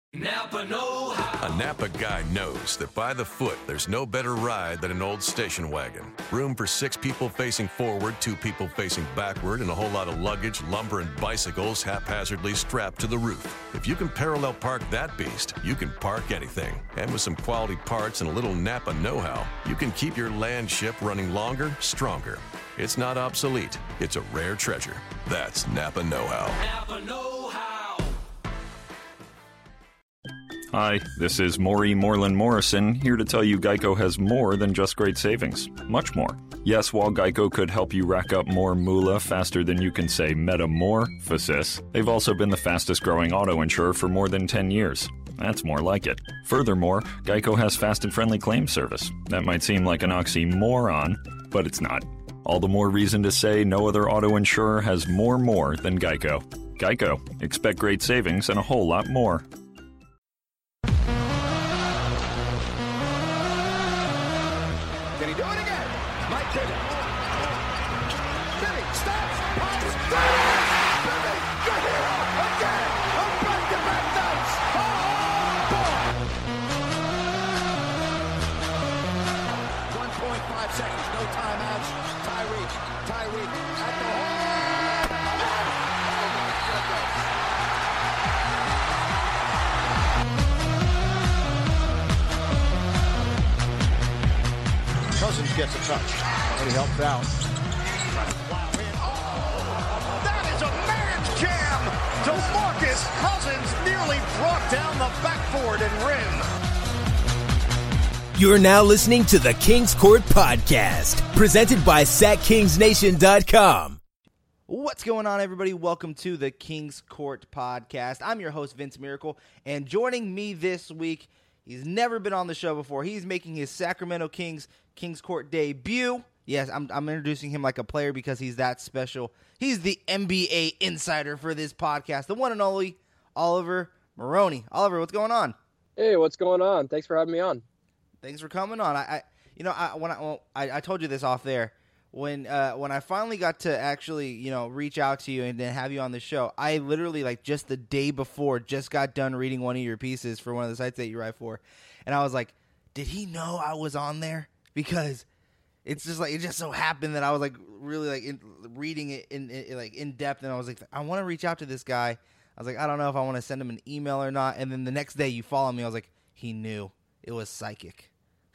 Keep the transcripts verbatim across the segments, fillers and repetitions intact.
Napa know-how. A Napa guy knows that by the foot, there's no better ride than an old station wagon. Room for six people facing forward, two people facing backward, and a whole lot of luggage, lumber, and bicycles haphazardly strapped to the roof. If you can parallel park that beast, you can park anything. And with some quality parts and a little Napa know-how, you can keep your land ship running longer, stronger. It's not obsolete. It's a rare treasure. That's Napa know-how. Napa know-how. Hi, this is Maury Moreland Morrison, here to tell you Geico has more than just great savings. Much more. Yes, while Geico could help you rack up more moolah faster than you can say metamorphosis, they've also been the fastest growing auto insurer for more than ten years. That's more like it. Furthermore, Geico has fast and friendly claim service. That might seem like an oxymoron, but it's not. All the more reason to say no other auto insurer has more more than Geico. Geico. Expect great savings and a whole lot more. Can he do it again? Mike did it. Billy stops, pops, fires! Billy, your hero, again! A back-to-back nights! Oh, boy! one point five seconds, no timeouts. Tyreek, Tyreek at the hole! Oh, my goodness! Cousins gets a touch, and he helps out. Oh, that is a man's jam! DeMarcus Cousins nearly brought down the backboard and rim. You're now listening to the Kings Court Podcast, presented by Sac Kings Nation dot com. What's going on, everybody? Welcome to the Kings Court Podcast. I'm your host, Vince Miracle, and joining me this week, he's never been on the show before. He's making his Sacramento Kings Kings Court debut. Yes, I'm, I'm introducing him like a player because he's that special. He's the N B A insider for this podcast, the one and only Oliver Maroney. Oliver, what's going on? Hey, what's going on? Thanks for having me on. Thanks for coming on. I, I you know, I when I, well, I I told you this off there. When uh, when I finally got to actually, you know, reach out to you and then have you on the show, I literally, like, just the day before, just got done reading one of your pieces for one of the sites that you write for. And I was like, did he know I was on there? Because it's just like, it just so happened that I was, like, really, like, in, reading it in, in like in depth. And I was like, I want to reach out to this guy. I was like, I don't know if I want to send him an email or not. And then the next day you follow me. I was like, he knew. It was psychic.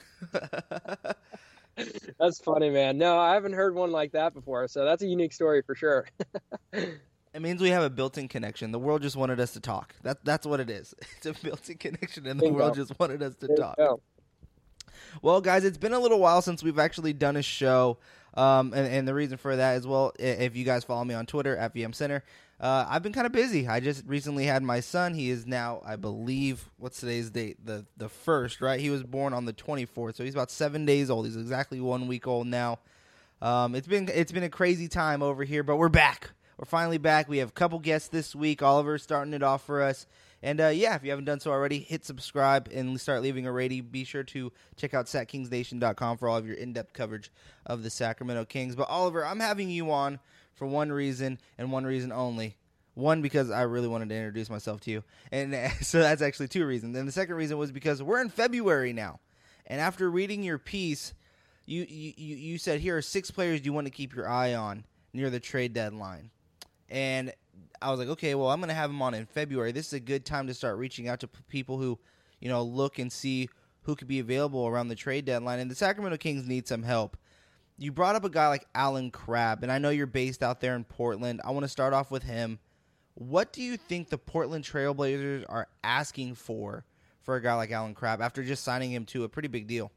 That's funny, man. No, I haven't heard one like that before, so that's a unique story for sure. It means we have a built-in connection. The world just wanted us to talk. That That's what it is. It's a built-in connection, and the Bingo. world just wanted us to There you talk. go. Well, guys, it's been a little while since we've actually done a show, um, and, and the reason for that is, well, i- if you guys follow me on Twitter, at V M Center, uh, I've been kind of busy. I just recently had my son. He is now, I believe, what's today's date? The the first, right? He was born on the twenty-fourth, so he's about seven days old. He's exactly one week old now. Um, it's been it's been a crazy time over here, but we're back. We're finally back. We have a couple guests this week. Oliver's starting it off for us. And, uh, yeah, if you haven't done so already, hit subscribe and start leaving a rating. Be sure to check out Sac Kings Nation dot com for all of your in-depth coverage of the Sacramento Kings. But, Oliver, I'm having you on for one reason and one reason only. One, because I really wanted to introduce myself to you. And uh, so that's actually two reasons. And the second reason was because we're in February now. And after reading your piece, you, you, you you said here are six players you want to keep your eye on near the trade deadline. And I was like, okay, well, I'm going to have them on in February. This is a good time to start reaching out to p- people who, you know, look and see who could be available around the trade deadline. And the Sacramento Kings need some help. You brought up a guy like Allen Crabbe, and I know you're based out there in Portland. I want to start off with him. What do you think the Portland Trailblazers are asking for for a guy like Allen Crabbe after just signing him to a pretty big deal?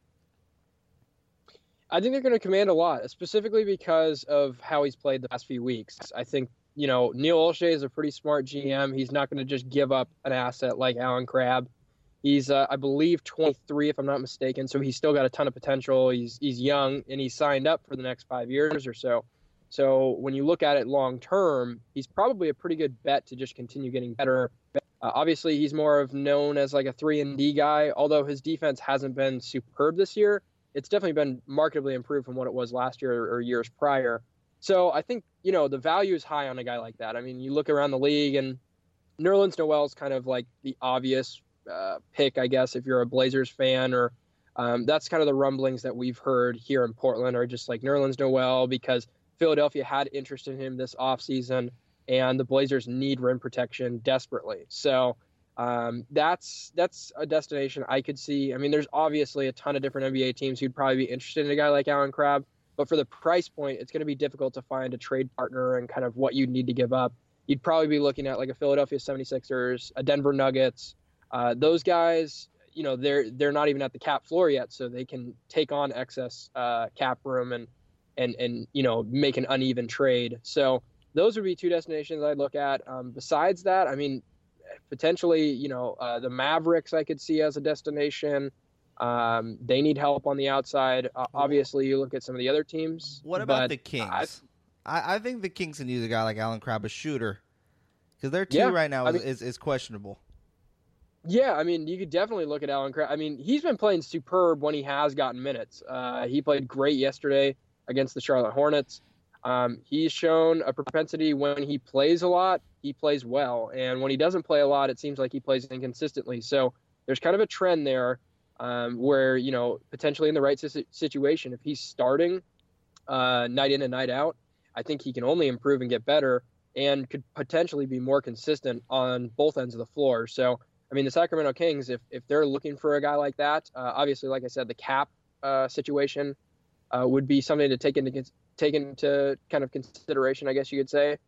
I think they're going to command a lot, specifically because of how he's played the past few weeks. I think, you know, Neil Olshey is a pretty smart G M. He's not going to just give up an asset like Allen Crabbe. He's, uh, I believe, twenty-three, if I'm not mistaken, so he's still got a ton of potential. He's he's young, and he's signed up for the next five years or so. So when you look at it long term, he's probably a pretty good bet to just continue getting better. Uh, obviously, he's more of known as like a three and D guy, although his defense hasn't been superb this year. It's definitely been markedly improved from what it was last year or years prior. So I think, you know, the value is high on a guy like that. I mean, you look around the league, and Nerlens Noel's kind of like the obvious uh, pick, I guess, if you're a Blazers fan, or um, that's kind of the rumblings that we've heard here in Portland, are just like Nerlens Noel, because Philadelphia had interest in him this offseason, and the Blazers need rim protection desperately. So um, that's that's a destination I could see. I mean, there's obviously a ton of different N B A teams who'd probably be interested in a guy like Allen Crabbe, but for the price point, it's going to be difficult to find a trade partner and kind of what you'd need to give up. You'd probably be looking at like a Philadelphia seventy-sixers, a Denver Nuggets. Uh, those guys, you know, they're they're not even at the cap floor yet, so they can take on excess uh, cap room and and and you know make an uneven trade. So those would be two destinations I'd look at. Um, besides that, I mean, potentially, you know, uh, the Mavericks I could see as a destination. Um, they need help on the outside. Uh, obviously, you look at some of the other teams. What about but the Kings? I, I, I think the Kings can use a guy like Allen Crabbe, a shooter, because their team Yeah, right now I is, mean- is, is questionable. Yeah, I mean, you could definitely look at Allen Crabbe. I mean, he's been playing superb when he has gotten minutes. Uh, he played great yesterday against the Charlotte Hornets. Um, he's shown a propensity when he plays a lot, he plays well. And when he doesn't play a lot, it seems like he plays inconsistently. So there's kind of a trend there um, where, you know, potentially in the right si- situation, if he's starting uh, night in and night out, I think he can only improve and get better and could potentially be more consistent on both ends of the floor. So, I mean, the Sacramento Kings, if if they're looking for a guy like that, uh, obviously, like I said, the cap uh, situation uh, would be something to take into take into kind of consideration, I guess you could say.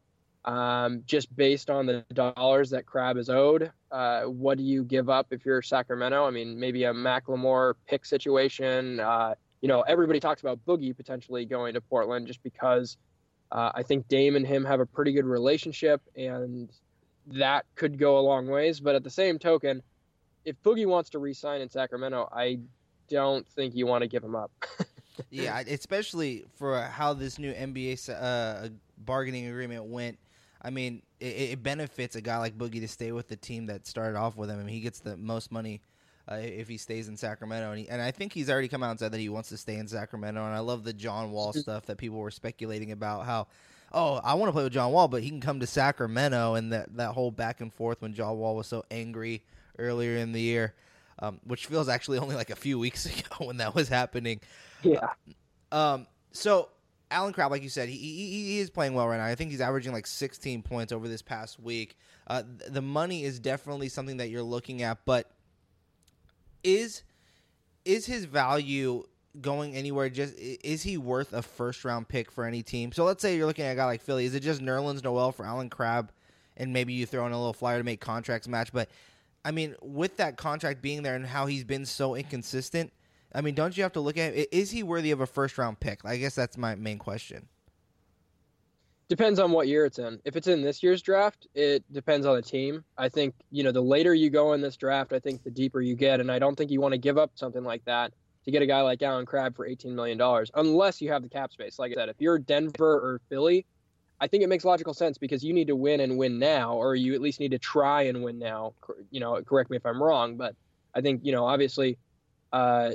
Um, just based on the dollars that Crabbe is owed, uh, what do you give up if you're Sacramento? I mean, maybe a McLemore pick situation. Uh, you know, everybody talks about Boogie potentially going to Portland just because uh, I think Dame and him have a pretty good relationship, and that could go a long ways. But at the same token, if Boogie wants to re-sign in Sacramento, I don't think you want to give him up. Yeah, especially for how this new N B A uh, bargaining agreement went. I mean, it, it benefits a guy like Boogie to stay with the team that started off with him. I mean, he gets the most money uh, if he stays in Sacramento. And, he, and I think he's already come out and said that he wants to stay in Sacramento. And I love the John Wall stuff that people were speculating about, how, oh, I want to play with John Wall, but he can come to Sacramento, and that, that whole back and forth when John Wall was so angry earlier in the year, um, which feels actually only like a few weeks ago when that was happening. Yeah. Um. So Allen Crabbe, like you said, he, he he is playing well right now. I think he's averaging like sixteen points over this past week. Uh, the money is definitely something that you're looking at, but is is his value going anywhere? Just is he worth a first round pick for any team? So let's say you're looking at a guy like Philly. Is it just Nerlens Noel for Allen Crabbe, and maybe you throw in a little flyer to make contracts match? But I mean, with that contract being there and how he's been so inconsistent, I mean, don't you have to look at, is he worthy of a first-round pick? I guess that's my main question. Depends on what year it's in. If it's in this year's draft, it depends on the team. I think, you know, the later you go in this draft, I think the deeper you get, and I don't think you want to give up something like that to get a guy like Allen Crabbe for eighteen million dollars, unless you have the cap space. Like I said, if you're Denver or Philly, I think it makes logical sense because you need to win and win now, or you at least need to try and win now. You know, correct me if I'm wrong, but I think, you know, obviously, uh,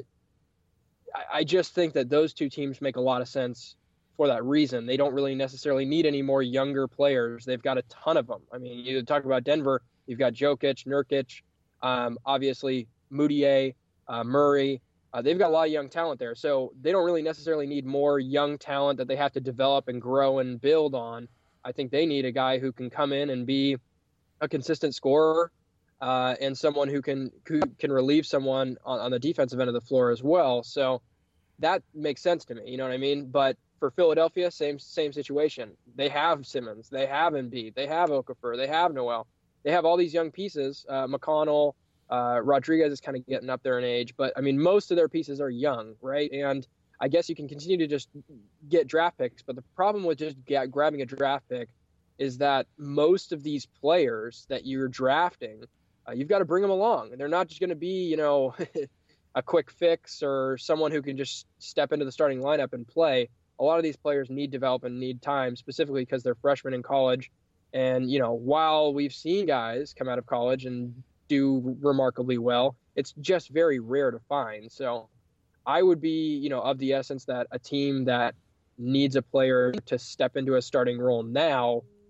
I just think that those two teams make a lot of sense for that reason. They don't really necessarily need any more younger players. They've got a ton of them. I mean, you talk about Denver, you've got Jokic, Nurkic, um, obviously Moutier, uh, Murray. Uh, they've got a lot of young talent there. So they don't really necessarily need more young talent that they have to develop and grow and build on. I think they need a guy who can come in and be a consistent scorer, Uh, and someone who can who can relieve someone on, on the defensive end of the floor as well. So that makes sense to me. You know what I mean? But for Philadelphia, same same situation. They have Simmons, they have Embiid, they have Okafor, they have Noel, they have all these young pieces. Uh, McConnell, uh, Rodriguez is kind of getting up there in age, but I mean most of their pieces are young, right? And I guess you can continue to just get draft picks, but the problem with just get, grabbing a draft pick is that most of these players that you're drafting, Uh, you've got to bring them along. And they're not just going to be, you know, a quick fix or someone who can just step into the starting lineup and play. A lot of these players need development and need time, specifically because they're freshmen in college. And, you know, while we've seen guys come out of college and do remarkably well, it's just very rare to find. So I would be, you know, of the essence that a team that needs a player to step into a starting role now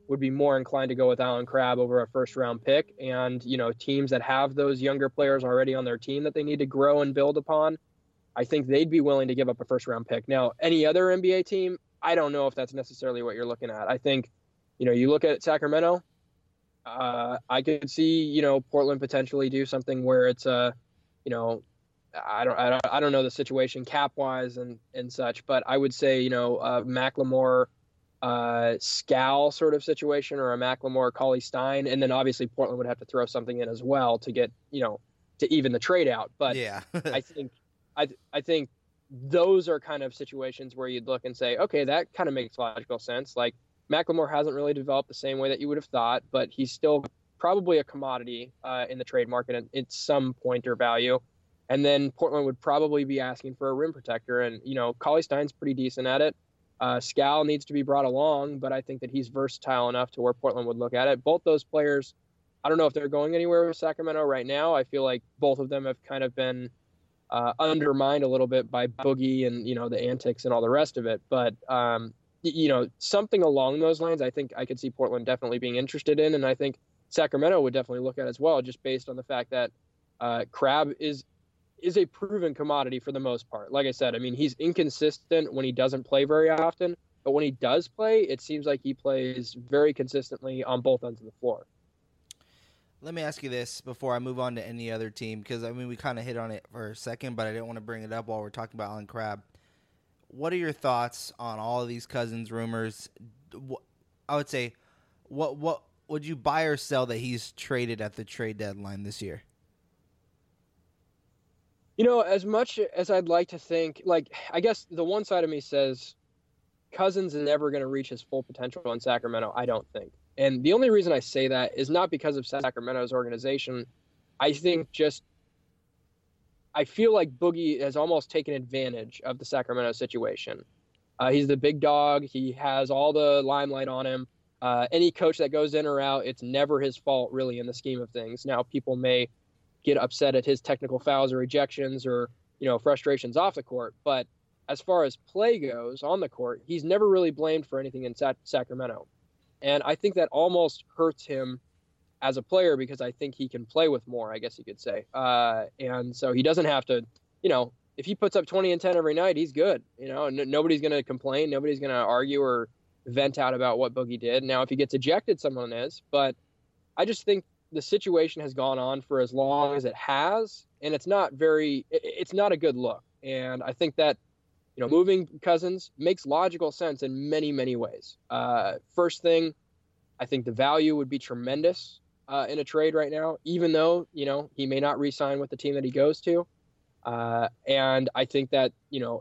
would be more inclined to go with Alan Crabb over a first round pick. And, you know, teams that have those younger players already on their team that they need to grow and build upon, I think they'd be willing to give up a first round pick. Now, any other N B A team, I don't know if that's necessarily what you're looking at. I think, you know, you look at Sacramento, uh, I could see, you know, Portland potentially do something where it's a, you know, I don't, I don't, I don't know the situation cap wise and, and such, but I would say, you know, uh, Macklemore, uh, Scal sort of situation, or a Macklemore, Cauley Stein. And then obviously Portland would have to throw something in as well to get, you know, to even the trade out. But yeah, I think, I, I think those are kind of situations where you'd look and say, okay, that kind of makes logical sense. Like Macklemore hasn't really developed the same way that you would have thought, but he's still probably a commodity uh, in the trade market at, at some point or value. And then Portland would probably be asking for a rim protector. And, you know, Cauley Stein's pretty decent at it. Uh, Scal needs to be brought along, but I think that he's versatile enough to where Portland would look at it. Both those players, I don't know if they're going anywhere with Sacramento right now. I feel like both of them have kind of been uh, undermined a little bit by Boogie and, you know, the antics and all the rest of it. But, um, you know, something along those lines, I think I could see Portland definitely being interested in. And I think Sacramento would definitely look at as well, just based on the fact that uh, Crabb is is a proven commodity for the most part. Like I said, I mean, he's inconsistent when he doesn't play very often, but when he does play, it seems like he plays very consistently on both ends of the floor. Let me ask you this before I move on to any other team, because, I mean, we kind of hit on it for a second, but I didn't want to bring it up while we're talking about Alan Crabb. What are your thoughts on all of these Cousins rumors? I would say, what what would you buy or sell that he's traded at the trade deadline this year? You know, as much as I'd like to think, like, I guess the one side of me says Cousins is never going to reach his full potential in Sacramento, I don't think. And the only reason I say that is not because of Sacramento's organization. I think just, I feel like Boogie has almost taken advantage of the Sacramento situation. Uh, he's the big dog. He has all the limelight on him. Uh, any coach that goes in or out, it's never his fault, really, in the scheme of things. Now, people may get upset at his technical fouls or ejections or, you know, frustrations off the court. But as far as play goes on the court, he's never really blamed for anything in Sa- Sacramento. And I think that almost hurts him as a player because I think he can play with more, I guess you could say. Uh, and so he doesn't have to, you know, if he puts up twenty and ten every night, he's good. You know, n- nobody's going to complain. Nobody's going to argue or vent out about what Boogie did. Now, if he gets ejected, someone is. But I just think the situation has gone on for as long as it has, and it's not very, it's not a good look. And I think that, you know, moving Cousins makes logical sense in many, many ways. Uh, first thing, I think the value would be tremendous uh, in a trade right now, even though, you know, he may not re-sign with the team that he goes to. Uh, and I think that, you know,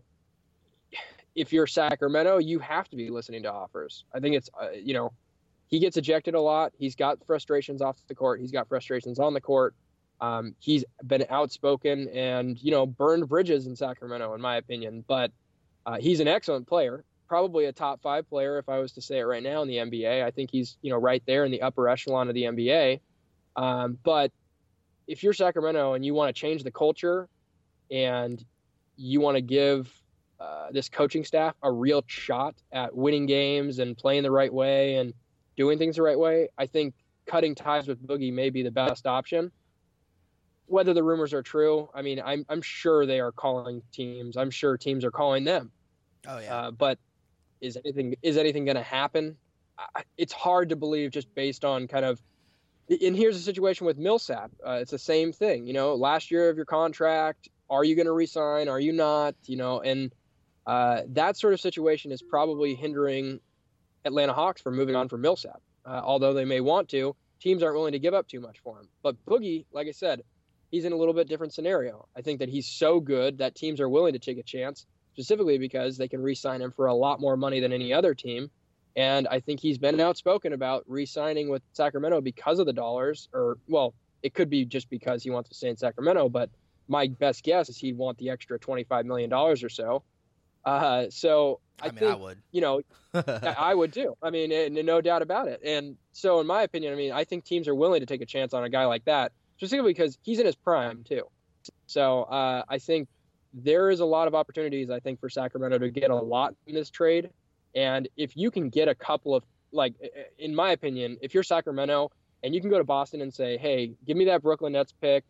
if you're Sacramento, you have to be listening to offers. I think it's, uh, you know, he gets ejected a lot. He's got frustrations off the court. He's got frustrations on the court. Um, he's been outspoken and, you know, burned bridges in Sacramento, in my opinion. But uh, he's an excellent player, probably a top five player if I was to say it right now in the N B A. I think he's, you know, right there in the upper echelon of the N B A. Um, but if you're Sacramento and you want to change the culture and you want to give uh, this coaching staff a real shot at winning games and playing the right way and doing things the right way, I think cutting ties with Boogie may be the best option. Whether the rumors are true, I mean, I'm I'm sure they are calling teams. I'm sure teams are calling them. Oh yeah. Uh, but is anything is anything going to happen? I, it's hard to believe just based on kind of. And here's the situation with Millsap. Uh, it's the same thing. You know, last year of your contract, are you going to resign? Are you not? You know, and uh, that sort of situation is probably hindering Atlanta Hawks from moving on from Millsap. Uh, although they may want to, teams aren't willing to give up too much for him. But Boogie, like I said, he's in a little bit different scenario. I think that he's so good that teams are willing to take a chance, specifically because they can re-sign him for a lot more money than any other team. And I think he's been outspoken about re-signing with Sacramento because of the dollars, or, well, it could be just because he wants to stay in Sacramento, but my best guess is he'd want the extra twenty-five million dollars or so. Uh, so I, I mean, think, I would. you know, I would too. I mean, and, and no doubt about it. And so in my opinion, I mean, I think teams are willing to take a chance on a guy like that, specifically because he's in his prime too. So uh, I think there is a lot of opportunities, I think, for Sacramento to get a lot in this trade. And if you can get a couple of, like, in my opinion, if you're Sacramento and you can go to Boston and say, hey, give me that Brooklyn Nets pick,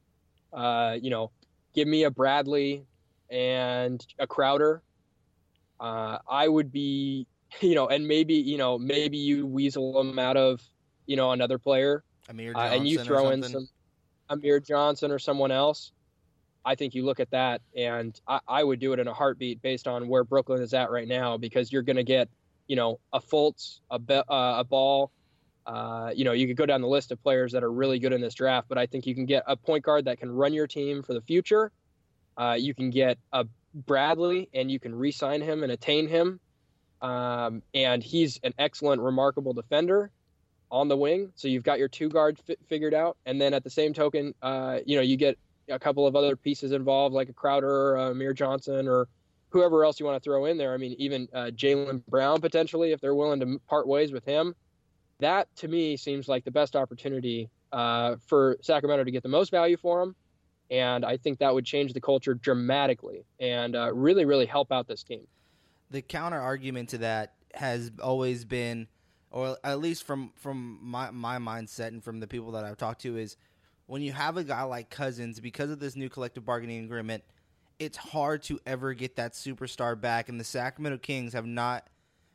uh, you know, give me a Bradley and a Crowder, uh, I would be, you know, and maybe, you know, maybe you weasel them out of, you know, another player, Amir uh, Johnson and you or throw in something. some Amir Johnson or someone else. I think you look at that, and I, I would do it in a heartbeat based on where Brooklyn is at right now, because you're going to get, you know, a Fultz, a, Be- uh, a Ball. Uh, you know, you could go down the list of players that are really good in this draft, but I think you can get a point guard that can run your team for the future. Uh, you can get a Bradley, and you can re-sign him and attain him. Um, and he's an excellent, remarkable defender on the wing. So you've got your two guard fi- figured out. And then at the same token, uh, you know, you get a couple of other pieces involved, like a Crowder or a Amir Johnson or whoever else you want to throw in there. I mean, even uh, Jaylen Brown, potentially, if they're willing to part ways with him. That, to me, seems like the best opportunity uh, for Sacramento to get the most value for him. And I think that would change the culture dramatically and uh, really, really help out this team. The counter argument to that has always been, or at least from, from my, my mindset and from the people that I've talked to, is when you have a guy like Cousins, because of this new collective bargaining agreement, it's hard to ever get that superstar back. And the Sacramento Kings have not,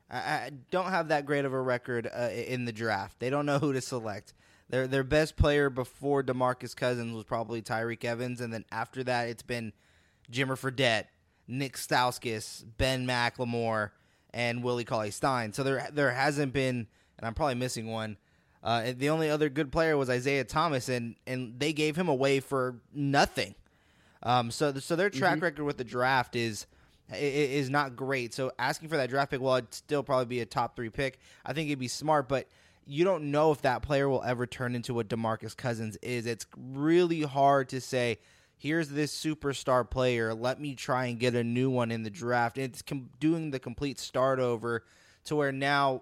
I don't have that great of a record uh, in the draft. They don't know who to select. Their their best player before DeMarcus Cousins was probably Tyreek Evans, and then after that, it's been Jimmer Fredette, Nick Stauskas, Ben McLemore, and Willie Cauley-Stein. So there there hasn't been, and I'm probably missing one. Uh, the only other good player was Isaiah Thomas, and, and they gave him away for nothing. Um, so so their track mm-hmm. record with the draft is is not great. So asking for that draft pick, well, it'd still probably be a top three pick. I think it'd be smart, but you don't know if that player will ever turn into what DeMarcus Cousins is. It's really hard to say, here's this superstar player, let me try and get a new one in the draft. It's com- doing the complete start over to where now,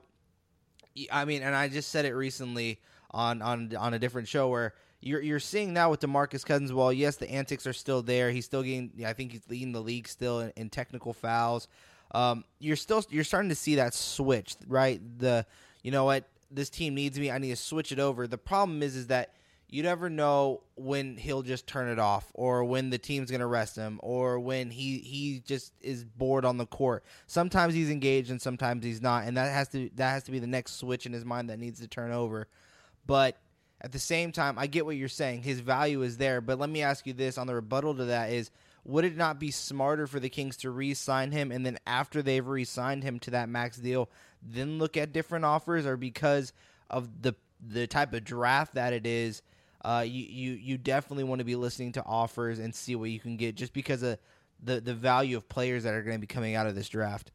I mean, and I just said it recently on, on, on a different show where You're you're seeing now with DeMarcus Cousins, well, yes, the antics are still there. He's still getting, I think he's leading the league still in, in technical fouls. Um, you're still you're starting to see that switch, right? The you know what, this team needs me, I need to switch it over. The problem is is that you never know when he'll just turn it off, or when the team's going to rest him, or when he he just is bored on the court. Sometimes he's engaged and sometimes he's not, and that has to that has to be the next switch in his mind that needs to turn over. But at the same time, I get what you're saying. His value is there. But let me ask you this on the rebuttal to that is, would it not be smarter for the Kings to re-sign him, and then after they've re-signed him to that max deal, then look at different offers? Or because of the the type of draft that it is, uh, you, you, you definitely want to be listening to offers and see what you can get, just because of the, the value of players that are going to be coming out of this draft?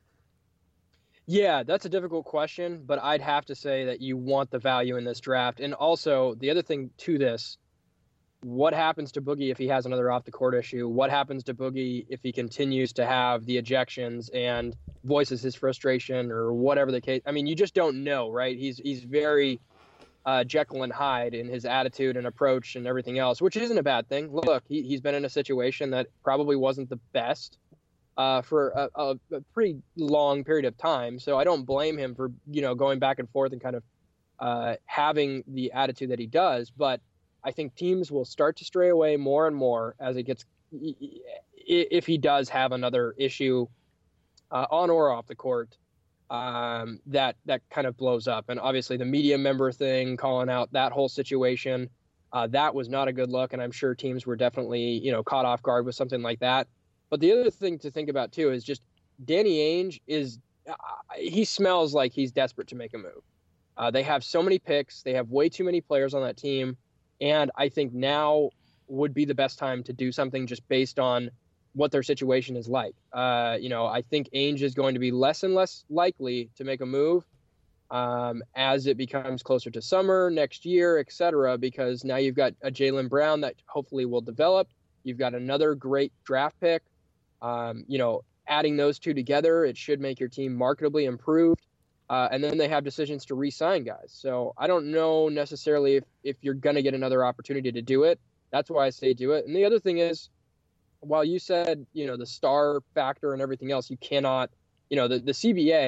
Yeah, that's a difficult question, but I'd have to say that you want the value in this draft. And also, the other thing to this, what happens to Boogie if he has another off-the-court issue? What happens to Boogie if he continues to have the ejections and voices his frustration or whatever the case? I mean, you just don't know, right? He's he's very uh, Jekyll and Hyde in his attitude and approach and everything else, which isn't a bad thing. Look, he, he's been in a situation that probably wasn't the best Uh, for a, a, a pretty long period of time. So I don't blame him for, you know, going back and forth and kind of uh, having the attitude that he does. But I think teams will start to stray away more and more as it gets, if he does have another issue uh, on or off the court, um, that, that kind of blows up. And obviously the media member thing, calling out that whole situation, uh, that was not a good look. And I'm sure teams were definitely, you know, caught off guard with something like that. But the other thing to think about, too, is just Danny Ainge is uh, he smells like he's desperate to make a move. Uh, they have so many picks. They have way too many players on that team. And I think now would be the best time to do something just based on what their situation is like. Uh, you know, I think Ainge is going to be less and less likely to make a move um, as it becomes closer to summer, next year, et cetera, because now you've got a Jaylen Brown that hopefully will develop. You've got another great draft pick. Um, you know, adding those two together, it should make your team marketably improved. Uh, and then they have decisions to re-sign guys. So I don't know necessarily if, if you're going to get another opportunity to do it. That's why I say do it. And the other thing is, while you said, you know, the star factor and everything else, you cannot, you know, the, the C B A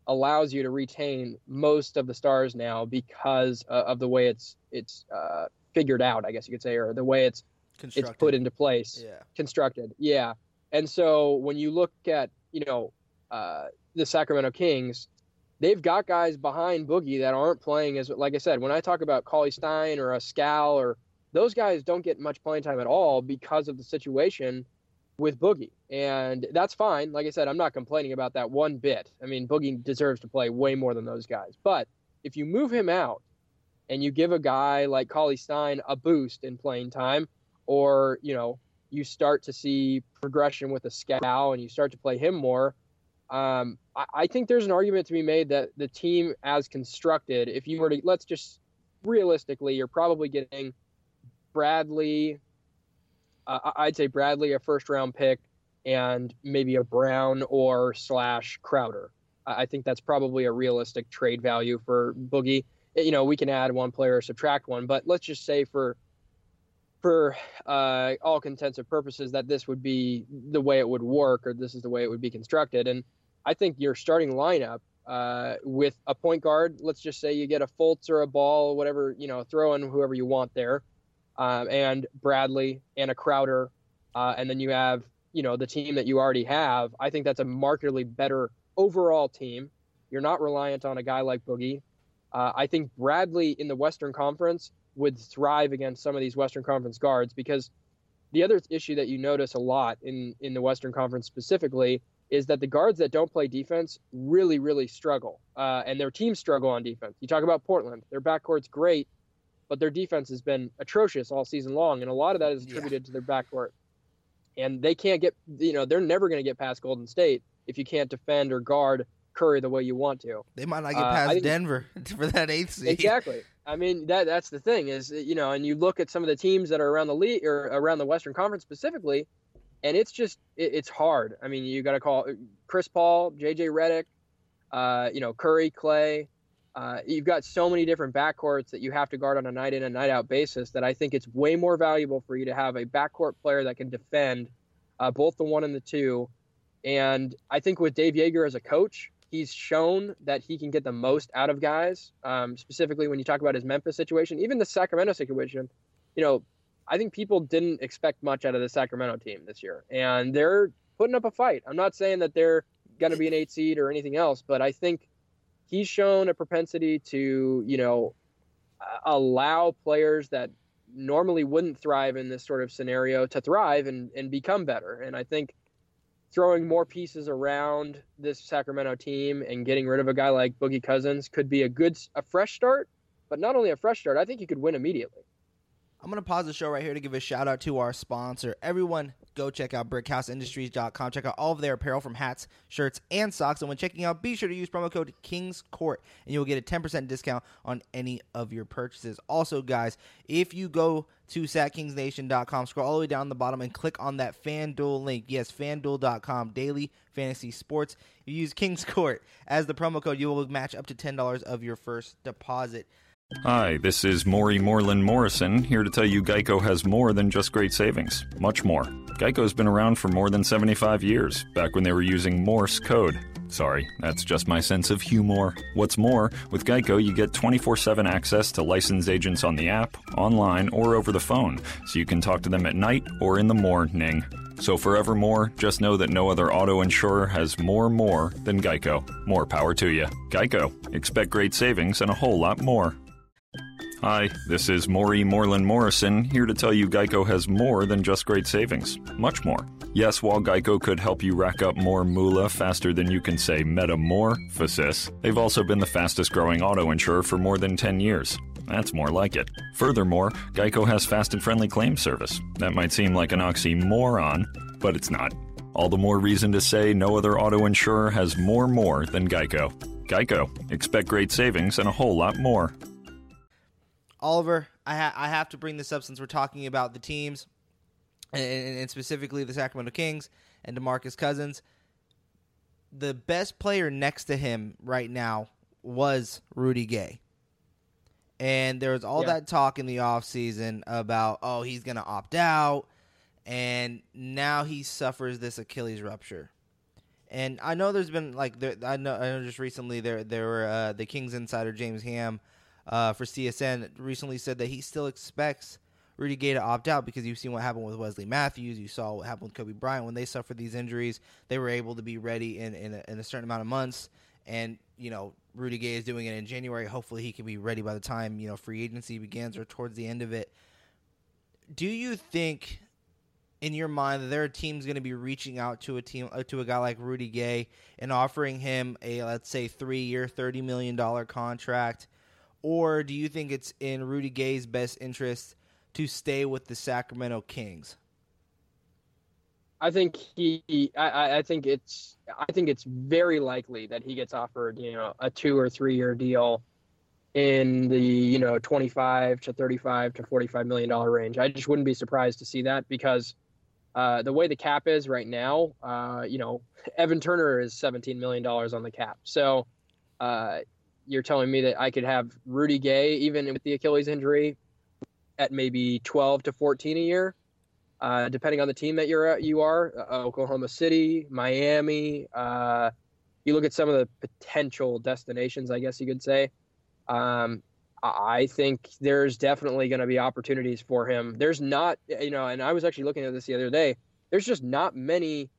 allows you to retain most of the stars now because uh, of the way it's it's uh, figured out, I guess you could say, or the way it's it's put into place, yeah. constructed. Yeah. And so when you look at, you know, uh, the Sacramento Kings, they've got guys behind Boogie that aren't playing as, like I said, when I talk about Cauley Stein or a Scal, or those guys don't get much playing time at all because of the situation with Boogie. And that's fine. Like I said, I'm not complaining about that one bit. I mean, Boogie deserves to play way more than those guys. But if you move him out and you give a guy like Cauley Stein a boost in playing time, or, you know, you start to see progression with a Scal and you start to play him more, um, I, I think there's an argument to be made that the team as constructed, if you were to, let's just realistically, you're probably getting Bradley, uh, I'd say Bradley, a first round pick, and maybe a Brown or slash Crowder. I think that's probably a realistic trade value for Boogie. You know, we can add one player or subtract one, but let's just say for for uh, all intents and purposes that this would be the way it would work, or this is the way it would be constructed. And I think your starting lineup uh, with a point guard, let's just say you get a Fultz or a Ball, whatever, you know, throw in whoever you want there, um, and Bradley and a Crowder, uh, and then you have, you know, the team that you already have. I think that's a markedly better overall team. You're not reliant on a guy like Boogie. Uh, I think Bradley in the Western Conference would thrive against some of these Western Conference guards, because the other issue that you notice a lot in, in the Western Conference specifically is that the guards that don't play defense really, really struggle, uh, and their teams struggle on defense. You talk about Portland, their backcourt's great, but their defense has been atrocious all season long, and a lot of that is attributed yeah. to their backcourt. And they can't get, you know, they're never going to get past Golden State if you can't defend or guard Curry the way you want to. They might not get past uh, think, Denver for that eighth seed. Exactly. I mean, that that's the thing is, you know, and you look at some of the teams that are around the league or around the Western Conference specifically, and it's just, it, it's hard. I mean, you got to call Chris Paul, J J Redick, uh, you know, Curry, Clay. Uh, you've got so many different backcourts that you have to guard on a night in and night out basis that I think it's way more valuable for you to have a backcourt player that can defend uh, both the one and the two. And I think with Dave Yeager as a coach, he's shown that he can get the most out of guys, um, specifically when you talk about his Memphis situation, even the Sacramento situation. You know, I think people didn't expect much out of the Sacramento team this year, and they're putting up a fight. I'm not saying that they're going to be an eight seed or anything else, but I think he's shown a propensity to, you know, allow players that normally wouldn't thrive in this sort of scenario to thrive and, and become better. And I think throwing more pieces around this Sacramento team and getting rid of a guy like Boogie Cousins could be a good, a fresh start, but not only a fresh start, I think you could win immediately. I'm going to pause the show right here to give a shout out to our sponsor. Everyone, go check out brick house industries dot com. Check out all of their apparel from hats, shirts, and socks. And when checking out, be sure to use promo code KingsCourt, and you'll get a ten percent discount on any of your purchases. Also, guys, if you go to sack kings nation dot com, scroll all the way down the bottom and click on that FanDuel link. Yes, FanDuel dot com, daily fantasy sports. If you use KingsCourt as the promo code, you will match up to ten dollars of your first deposit. Hi, this is Maury Moreland Morrison, here to tell you Geico has more than just great savings. Much more. Geico's been around for more than seventy-five years, back when they were using Morse code. Sorry, that's just my sense of humor. What's more, with Geico you get twenty-four seven access to licensed agents on the app, online, or over the phone, so you can talk to them at night or in the morning. So forevermore, just know that no other auto insurer has more more than Geico. More power to you. Geico. Expect great savings and a whole lot more. Hi, this is Maury Moreland Morrison, here to tell you Geico has more than just great savings. Much more. Yes, while Geico could help you rack up more moolah faster than you can say metamorphosis, they've also been the fastest growing auto insurer for more than ten years. That's more like it. Furthermore, Geico has fast and friendly claim service. That might seem like an oxymoron, but it's not. All the more reason to say no other auto insurer has more more than Geico. Geico. Expect great savings and a whole lot more. Oliver, I, ha- I have to bring this up since we're talking about the teams, and, and specifically the Sacramento Kings and DeMarcus Cousins. The best player next to him right now was Rudy Gay. And there was all yeah. that talk in the offseason about, oh, he's going to opt out, and now he suffers this Achilles rupture. And I know there's been like there, I know I know just recently there there were uh, the Kings insider James Ham uh, for C S N recently said that he still expects Rudy Gay to opt out because you've seen what happened with Wesley Matthews. You saw what happened with Kobe Bryant when they suffered these injuries. They were able to be ready in in a, in a certain amount of months, and you know Rudy Gay is doing it in January. Hopefully he can be ready by the time you know free agency begins or towards the end of it. Do you think, in your mind, that there are teams going to be reaching out to a team uh, to a guy like Rudy Gay and offering him a, let's say, three-year, thirty million dollars contract? Or do you think it's in Rudy Gay's best interest to stay with the Sacramento Kings? I think he. I, I think it's. I think it's very likely that he gets offered, you know, a two or three year deal in the, you know, twenty-five to thirty-five to forty-five million dollar range. I just wouldn't be surprised to see that because uh, the way the cap is right now, uh, you know, Evan Turner is seventeen million dollars on the cap. So uh, you're telling me that I could have Rudy Gay, even with the Achilles injury, at maybe twelve to fourteen a year, uh, depending on the team that you're at, you are, uh, Oklahoma City, Miami. Uh, you look at some of the potential destinations, I guess you could say. Um, I think there's definitely going to be opportunities for him. There's not, you know, and I was actually looking at this the other day. There's just not many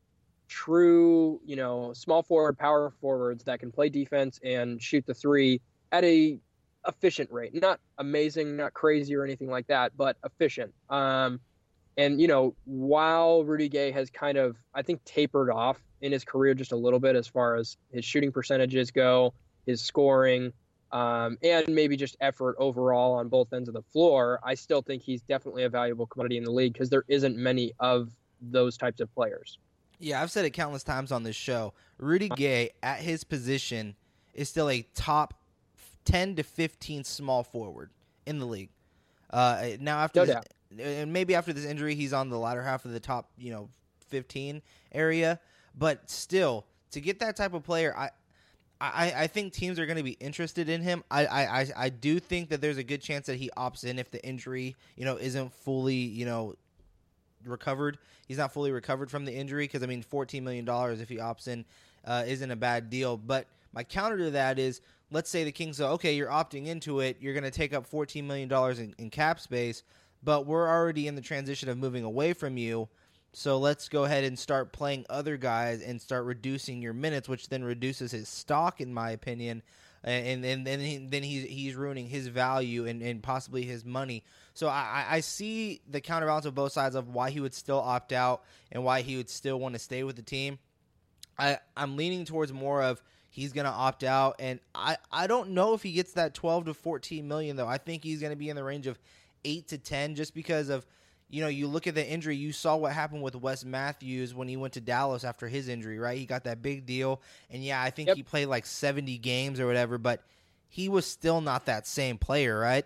true, you know, small forward, power forwards that can play defense and shoot the three at a efficient rate. Not amazing, not crazy or anything like that, but efficient. Um, and, you know, while Rudy Gay has kind of, I think, tapered off in his career just a little bit as far as his shooting percentages go, his scoring, um, and maybe just effort overall on both ends of the floor, I still think he's definitely a valuable commodity in the league because there isn't many of those types of players. Yeah, I've said it countless times on this show. Rudy Gay, at his position, is still a top ten to fifteen small forward in the league. Uh, now, after No this, doubt. and maybe after this injury, he's on the latter half of the top, you know, fifteen area. But still, to get that type of player, I, I, I think teams are going to be interested in him. I, I, I do think that there's a good chance that he opts in if the injury, you know, isn't fully, you know, recovered. He's not fully recovered from the injury because, I mean, fourteen million dollars if he opts in uh, isn't a bad deal. But my counter to that is, let's say the Kings say, okay, you're opting into it. You're going to take up fourteen million dollars in, in cap space, but we're already in the transition of moving away from you. So let's go ahead and start playing other guys and start reducing your minutes, which then reduces his stock, in my opinion. And, and, and then, he, then he's, he's ruining his value and, and possibly his money. So I, I see the counterbalance of both sides of why he would still opt out and why he would still want to stay with the team. I, I'm leaning towards more of he's going to opt out. And I, I don't know if he gets that twelve to fourteen million, though. I think he's going to be in the range of eight to ten just because of, you know, you look at the injury. You saw what happened with Wes Matthews when he went to Dallas after his injury, right? He got that big deal. And, yeah, I think Yep. he played like seventy games or whatever, but he was still not that same player, right?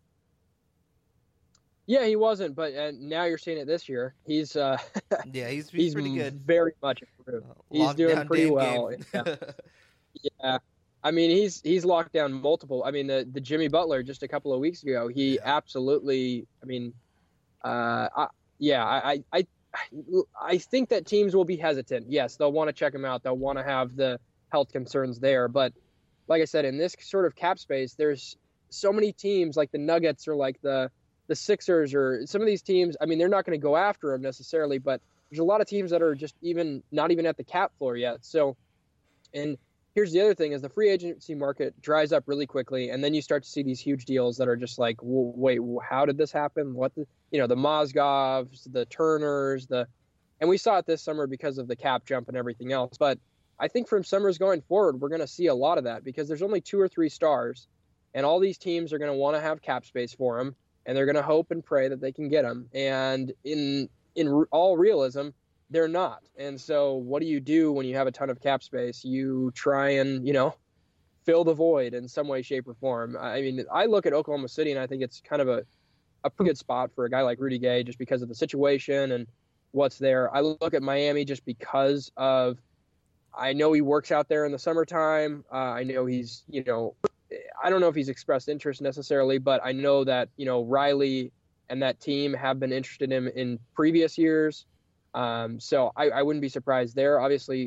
Yeah, he wasn't, but uh, now you're seeing it this year. He's uh, Yeah, he's, he's, he's pretty good. very much improved. He's Lockdown doing pretty Dame well. game. Yeah. Yeah. I mean, he's he's locked down multiple. I mean, the, the Jimmy Butler just a couple of weeks ago, he Yeah. absolutely, I mean, uh, I, yeah, I, I, I think that teams will be hesitant. Yes, they'll want to check him out. They'll want to have the health concerns there. But like I said, in this sort of cap space, there's so many teams like the Nuggets or like the, the Sixers or some of these teams. I mean, they're not going to go after him necessarily, but there's a lot of teams that are just even not even at the cap floor yet. So, and here's the other thing is the free agency market dries up really quickly. And then you start to see these huge deals that are just like, wait, how did this happen? What, the, you know, the Mozgovs, the Turners, the, and we saw it this summer because of the cap jump and everything else. But I think from summers going forward, we're going to see a lot of that because there's only two or three stars and all these teams are going to want to have cap space for them. And they're going to hope and pray that they can get them. And in, in all realism, they're not. And so what do you do when you have a ton of cap space? You try and, you know, fill the void in some way, shape, or form. I mean, I look at Oklahoma City and I think it's kind of a, a pretty good spot for a guy like Rudy Gay just because of the situation and what's there. I look at Miami just because of, I know he works out there in the summertime. Uh, I know he's, you know, I don't know if he's expressed interest necessarily, but I know that, you know, Riley and that team have been interested in him in previous years. Um, so I, I wouldn't be surprised there. Obviously,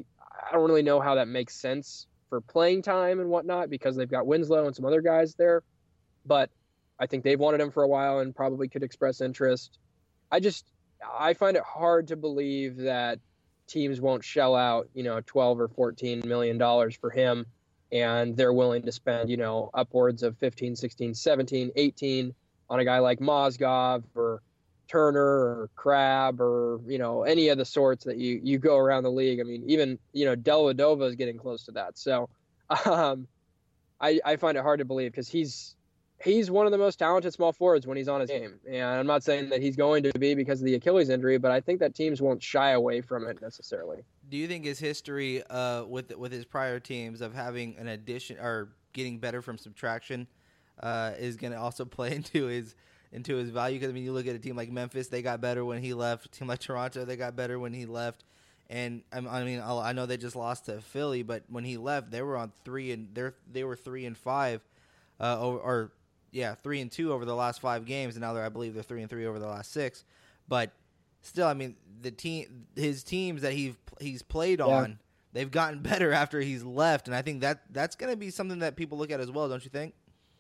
I don't really know how that makes sense for playing time and whatnot because they've got Winslow and some other guys there. But I think they've wanted him for a while and probably could express interest. I just, I find it hard to believe that teams won't shell out, you know, twelve or fourteen million dollars for him, and they're willing to spend, you know, upwards of fifteen, sixteen, seventeen, eighteen on a guy like Mozgov or Turner or Crab or, you know, any of the sorts that you, you go around the league. I mean, even, you know, Dellavedova is getting close to that. So um, I, I find it hard to believe because he's, he's one of the most talented small forwards when he's on his game. And I'm not saying that he's going to be because of the Achilles injury, but I think that teams won't shy away from it necessarily. Do you think his history uh, with with his prior teams of having an addition or getting better from subtraction uh, is going to also play into his into his value? Because I mean, you look at a team like Memphis, they got better when he left. A team like Toronto, they got better when he left. And I mean, I know they just lost to Philly, but when he left, they were on three and they they were three and five, uh, or, or yeah, three and two over the last five games, and now they're I believe they're three and three over the last six. But still, I mean, the team, his teams that he he's played yeah. on, they've gotten better after he's left, and I think that that's going to be something that people look at as well, don't you think?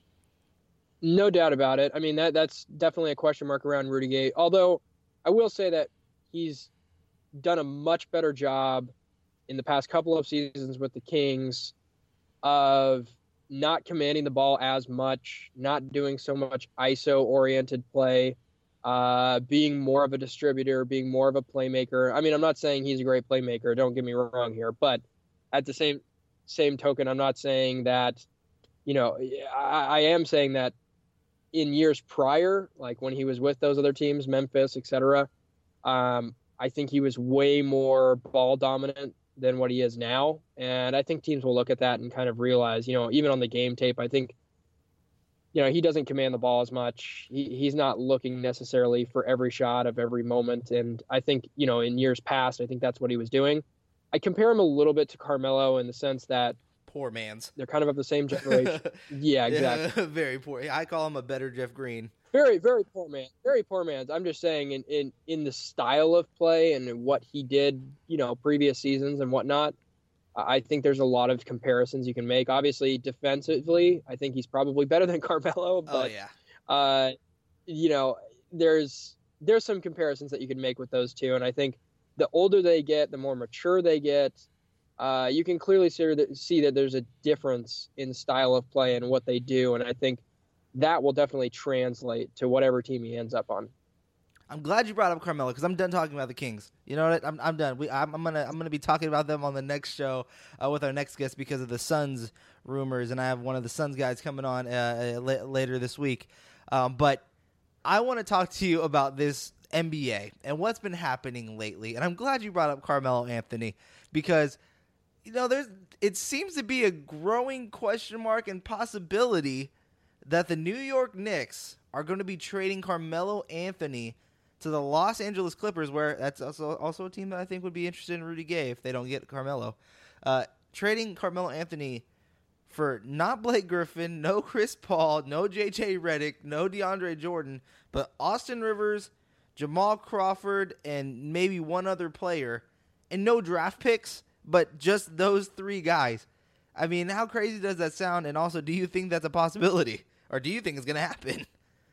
No doubt about it. I mean, that that's definitely a question mark around Rudy Gay. Although I will say that he's done a much better job in the past couple of seasons with the Kings of not commanding the ball as much, not doing so much I S O-oriented play, uh, being more of a distributor, being more of a playmaker. I mean, I'm not saying he's a great playmaker. Don't get me wrong here. But at the same same token, I'm not saying that, you know, I, I am saying that in years prior, like when he was with those other teams, Memphis, et cetera, um, I think he was way more ball dominant than what he is now. And I think teams will look at that and kind of realize, you know, even on the game tape, I think, you know, he doesn't command the ball as much. He, he's not looking necessarily for every shot of every moment. And I think, you know, in years past, I think that's what he was doing. I compare him a little bit to Carmelo in the sense that poor man's. They're kind of of the same generation. Yeah, exactly. Yeah, very poor. I call him a better Jeff Green. Very, very poor man. Very poor man. I'm just saying in, in, in the style of play and what he did, you know, previous seasons and whatnot, I think there's a lot of comparisons you can make. Obviously, defensively, I think he's probably better than Carmelo. But, oh, yeah. Uh, you know, there's there's some comparisons that you can make with those two. And I think the older they get, the more mature they get, uh, you can clearly see that, see that there's a difference in style of play and what they do. And I think that will definitely translate to whatever team he ends up on. I'm glad you brought up Carmelo because I'm done talking about the Kings. You know what? I'm I'm done. We I'm, I'm gonna I'm gonna be talking about them on the next show uh, with our next guest because of the Suns rumors, and I have one of the Suns guys coming on uh, uh, la- later this week. Um, but I want to talk to you about this N B A and what's been happening lately. And I'm glad you brought up Carmelo Anthony because you know there's it seems to be a growing question mark and possibility that the New York Knicks are going to be trading Carmelo Anthony to the Los Angeles Clippers, where that's also also a team that I think would be interested in Rudy Gay if they don't get Carmelo. Uh, trading Carmelo Anthony for not Blake Griffin, no Chris Paul, no J J Redick, no DeAndre Jordan, but Austin Rivers, Jamal Crawford, and maybe one other player, and no draft picks, but just those three guys. I mean, how crazy does that sound? And also, do you think that's a possibility? Or do you think it's going to happen?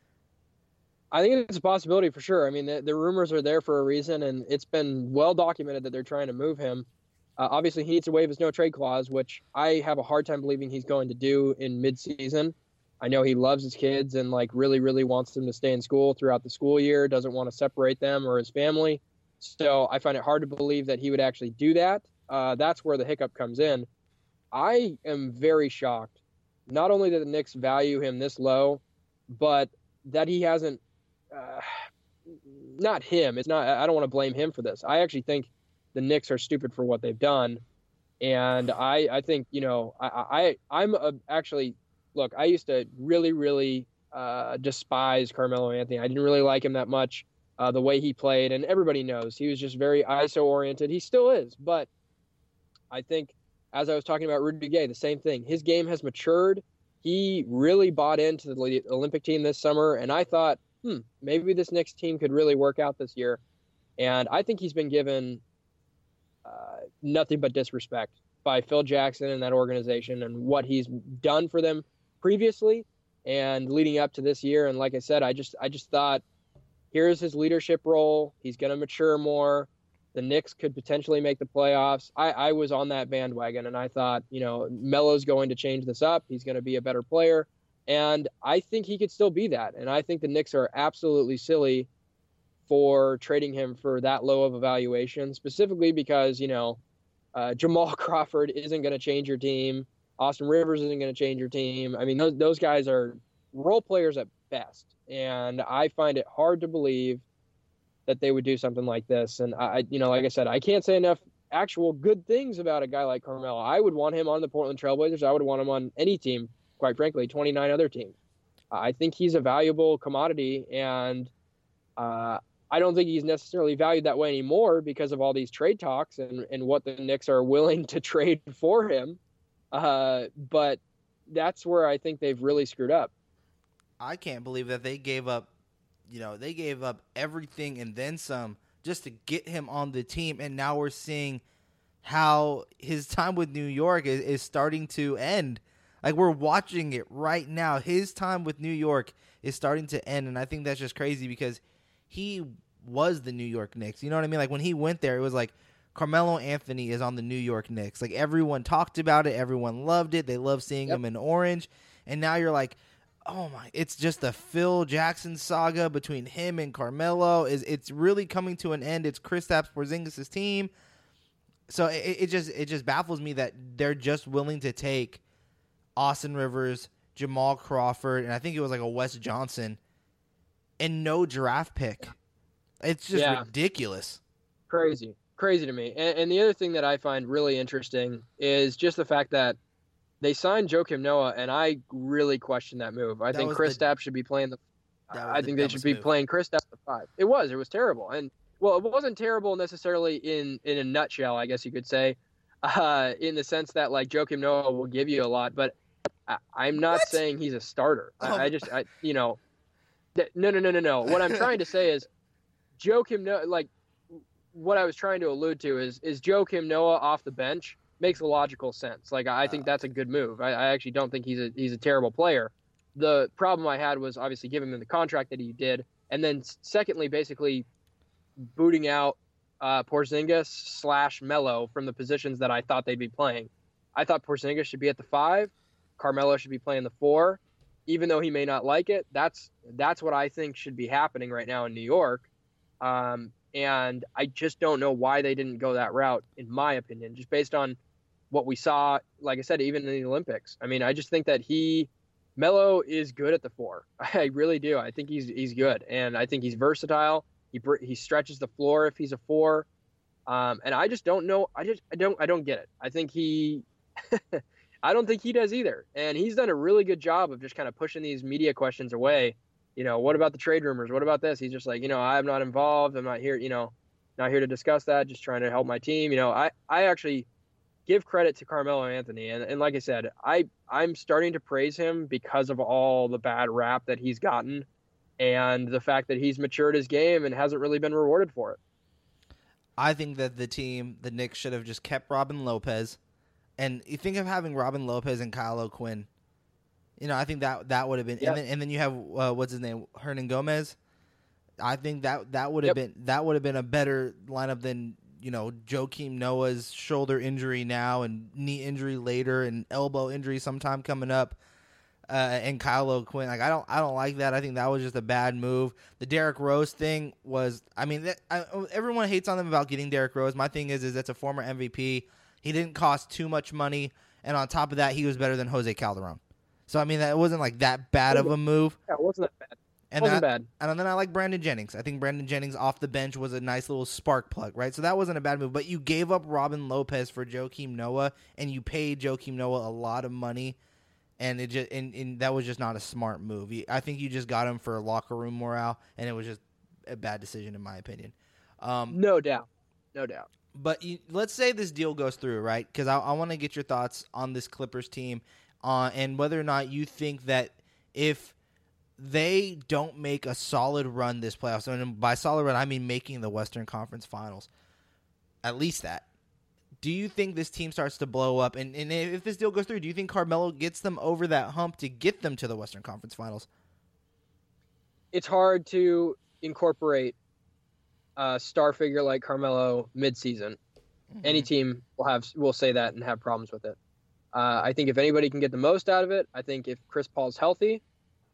I think it's a possibility for sure. I mean, the, the rumors are there for a reason, and it's been well documented that they're trying to move him. Uh, obviously, he needs to waive his no-trade clause, which I have a hard time believing he's going to do in mid-season. I know he loves his kids and, like, really, really wants them to stay in school throughout the school year, doesn't want to separate them or his family. So I find it hard to believe that he would actually do that. Uh, that's where the hiccup comes in. I am very shocked, not only that the Knicks value him this low, but that he hasn't Uh, not him. It's not. I don't want to blame him for this. I actually think the Knicks are stupid for what they've done, and I, I think you know, I, I I'm a, actually look. I used to really, really uh, despise Carmelo Anthony. I didn't really like him that much. Uh, the way he played, and everybody knows he was just very I S O oriented. He still is, but I think as I was talking about Rudy Gay, the same thing. His game has matured. He really bought into the Olympic team this summer, and I thought, hmm, maybe this next team could really work out this year. And I think he's been given uh, nothing but disrespect by Phil Jackson and that organization and what he's done for them previously and leading up to this year. And like I said, I just I just thought, here's his leadership role. He's going to mature more. The Knicks could potentially make the playoffs. I, I was on that bandwagon, and I thought, you know, Melo's going to change this up. He's going to be a better player. And I think he could still be that. And I think the Knicks are absolutely silly for trading him for that low of a valuation, specifically because, you know, uh, Jamal Crawford isn't going to change your team. Austin Rivers isn't going to change your team. I mean, those, those guys are role players at best. And I find it hard to believe that they would do something like this. And I, you know, like I said, I can't say enough actual good things about a guy like Carmelo. I would want him on the Portland Trailblazers. I would want him on any team, quite frankly, twenty-nine other teams. I think he's a valuable commodity, and uh, I don't think he's necessarily valued that way anymore because of all these trade talks and, and what the Knicks are willing to trade for him. Uh, but that's where I think they've really screwed up. I can't believe that they gave up, you know, they gave up everything and then some just to get him on the team. And now we're seeing how his time with New York is, is starting to end. Like, we're watching it right now. His time with New York is starting to end. And I think that's just crazy because he was the New York Knicks. You know what I mean? Like, when he went there, it was like Carmelo Anthony is on the New York Knicks. Like, everyone talked about it. Everyone loved it. They loved seeing Yep. him in orange. And now you're like, oh my, it's just a Phil Jackson saga between him and Carmelo. Is It's really coming to an end. It's Kristaps Porzingis' team. So it, it just it just baffles me that they're just willing to take Austin Rivers, Jamal Crawford, and I think it was like a Wes Johnson, and no draft pick. It's just Yeah. ridiculous. Crazy. Crazy to me. And, and the other thing that I find really interesting is just the fact that they signed Joakim Noah, and I really question that move. I That think was Kristaps the- should be playing the That was I the think they should dumbest be move. playing Kristaps the five. It was. It was terrible. And, well, it wasn't terrible necessarily in, in a nutshell, I guess you could say, uh, in the sense that, like, Joakim Noah will give you a lot. But I, I'm not What? saying he's a starter. Oh. I, I just, I, you know, th- no, no, no, no, no. What I'm trying to say is Joakim Noah, like, what I was trying to allude to is, is Joakim Noah off the bench makes a logical sense. Like, I think that's a good move. I, I actually don't think he's a he's a terrible player. The problem I had was obviously giving him the contract that he did, and then secondly, basically booting out uh, Porzingis slash Melo from the positions that I thought they'd be playing. I thought Porzingis should be at the five, Carmelo should be playing the four, even though he may not like it. That's that's what I think should be happening right now in New York. Um, and I just don't know why they didn't go that route, in my opinion, just based on what we saw, like I said, even in the Olympics. I mean, I just think that he, Melo is good at the four. I really do. I think he's he's good, and I think he's versatile. He he stretches the floor if he's a four, um, and I just don't know. I just I don't I don't get it. I think he, I don't think he does either. And he's done a really good job of just kind of pushing these media questions away. You know, what about the trade rumors? What about this? He's just like, you know, I'm not involved. I'm not here. You know, not here to discuss that. Just trying to help my team. You know, I I actually give credit to Carmelo Anthony. And, and like I said, I, I'm starting to praise him because of all the bad rap that he's gotten and the fact that he's matured his game and hasn't really been rewarded for it. I think that the team, the Knicks, should have just kept Robin Lopez. And you think of having Robin Lopez and Kyle O'Quinn. You know, I think that that would have been. Yep. And, then, and then you have, uh, what's his name, Hernan Gomez. I think that that would have Yep. been that would have been a better lineup than, you know, Joakim Noah's shoulder injury now and knee injury later and elbow injury sometime coming up, uh, and Kyle O'Quinn. Like, I don't, I don't like that. I think that was just a bad move. The Derrick Rose thing was, I mean, that, I, everyone hates on them about getting Derrick Rose. My thing is, is that's a former M V P. He didn't cost too much money, and on top of that, he was better than Jose Calderon. So I mean, that wasn't like that bad of a move. Yeah, it wasn't that bad. And wasn't then I, bad. And then I like Brandon Jennings. I think Brandon Jennings off the bench was a nice little spark plug, right? So that wasn't a bad move. But you gave up Robin Lopez for Joakim Noah, and you paid Joakim Noah a lot of money, and it just and, and that was just not a smart move. I think you just got him for locker room morale, and it was just a bad decision in my opinion. Um, No doubt. No doubt. but you, let's say this deal goes through, right? Because I, I want to get your thoughts on this Clippers team, uh, and whether or not you think that if they don't make a solid run this playoffs, and by solid run I mean making the Western Conference Finals, at least that, do you think this team starts to blow up? And, and if this deal goes through, do you think Carmelo gets them over that hump to get them to the Western Conference Finals? It's hard to incorporate a star figure like Carmelo midseason. Mm-hmm. Any team will have will say that and have problems with it. Uh, I think if anybody can get the most out of it, I think if Chris Paul's healthy,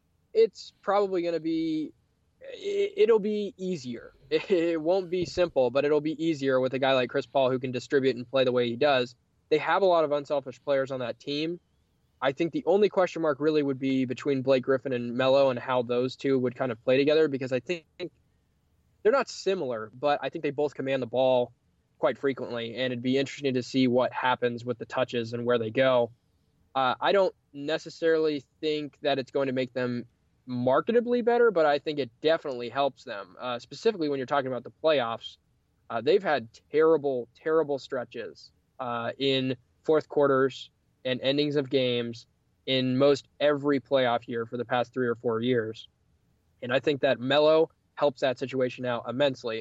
it's probably going to be it, it'll be easier. It, it won't be simple, but it'll be easier with a guy like Chris Paul who can distribute and play the way he does. They have a lot of unselfish players on that team. I think the only question mark really would be between Blake Griffin and Melo and how those two would kind of play together, because I think they're not similar, but I think they both command the ball quite frequently, and it'd be interesting to see what happens with the touches and where they go. Uh, I don't necessarily think that it's going to make them marketably better, but I think it definitely helps them, uh, specifically when you're talking about the playoffs. Uh, they've had terrible, terrible stretches uh, in fourth quarters and endings of games in most every playoff year for the past three or four years. And I think that Melo helps that situation out immensely.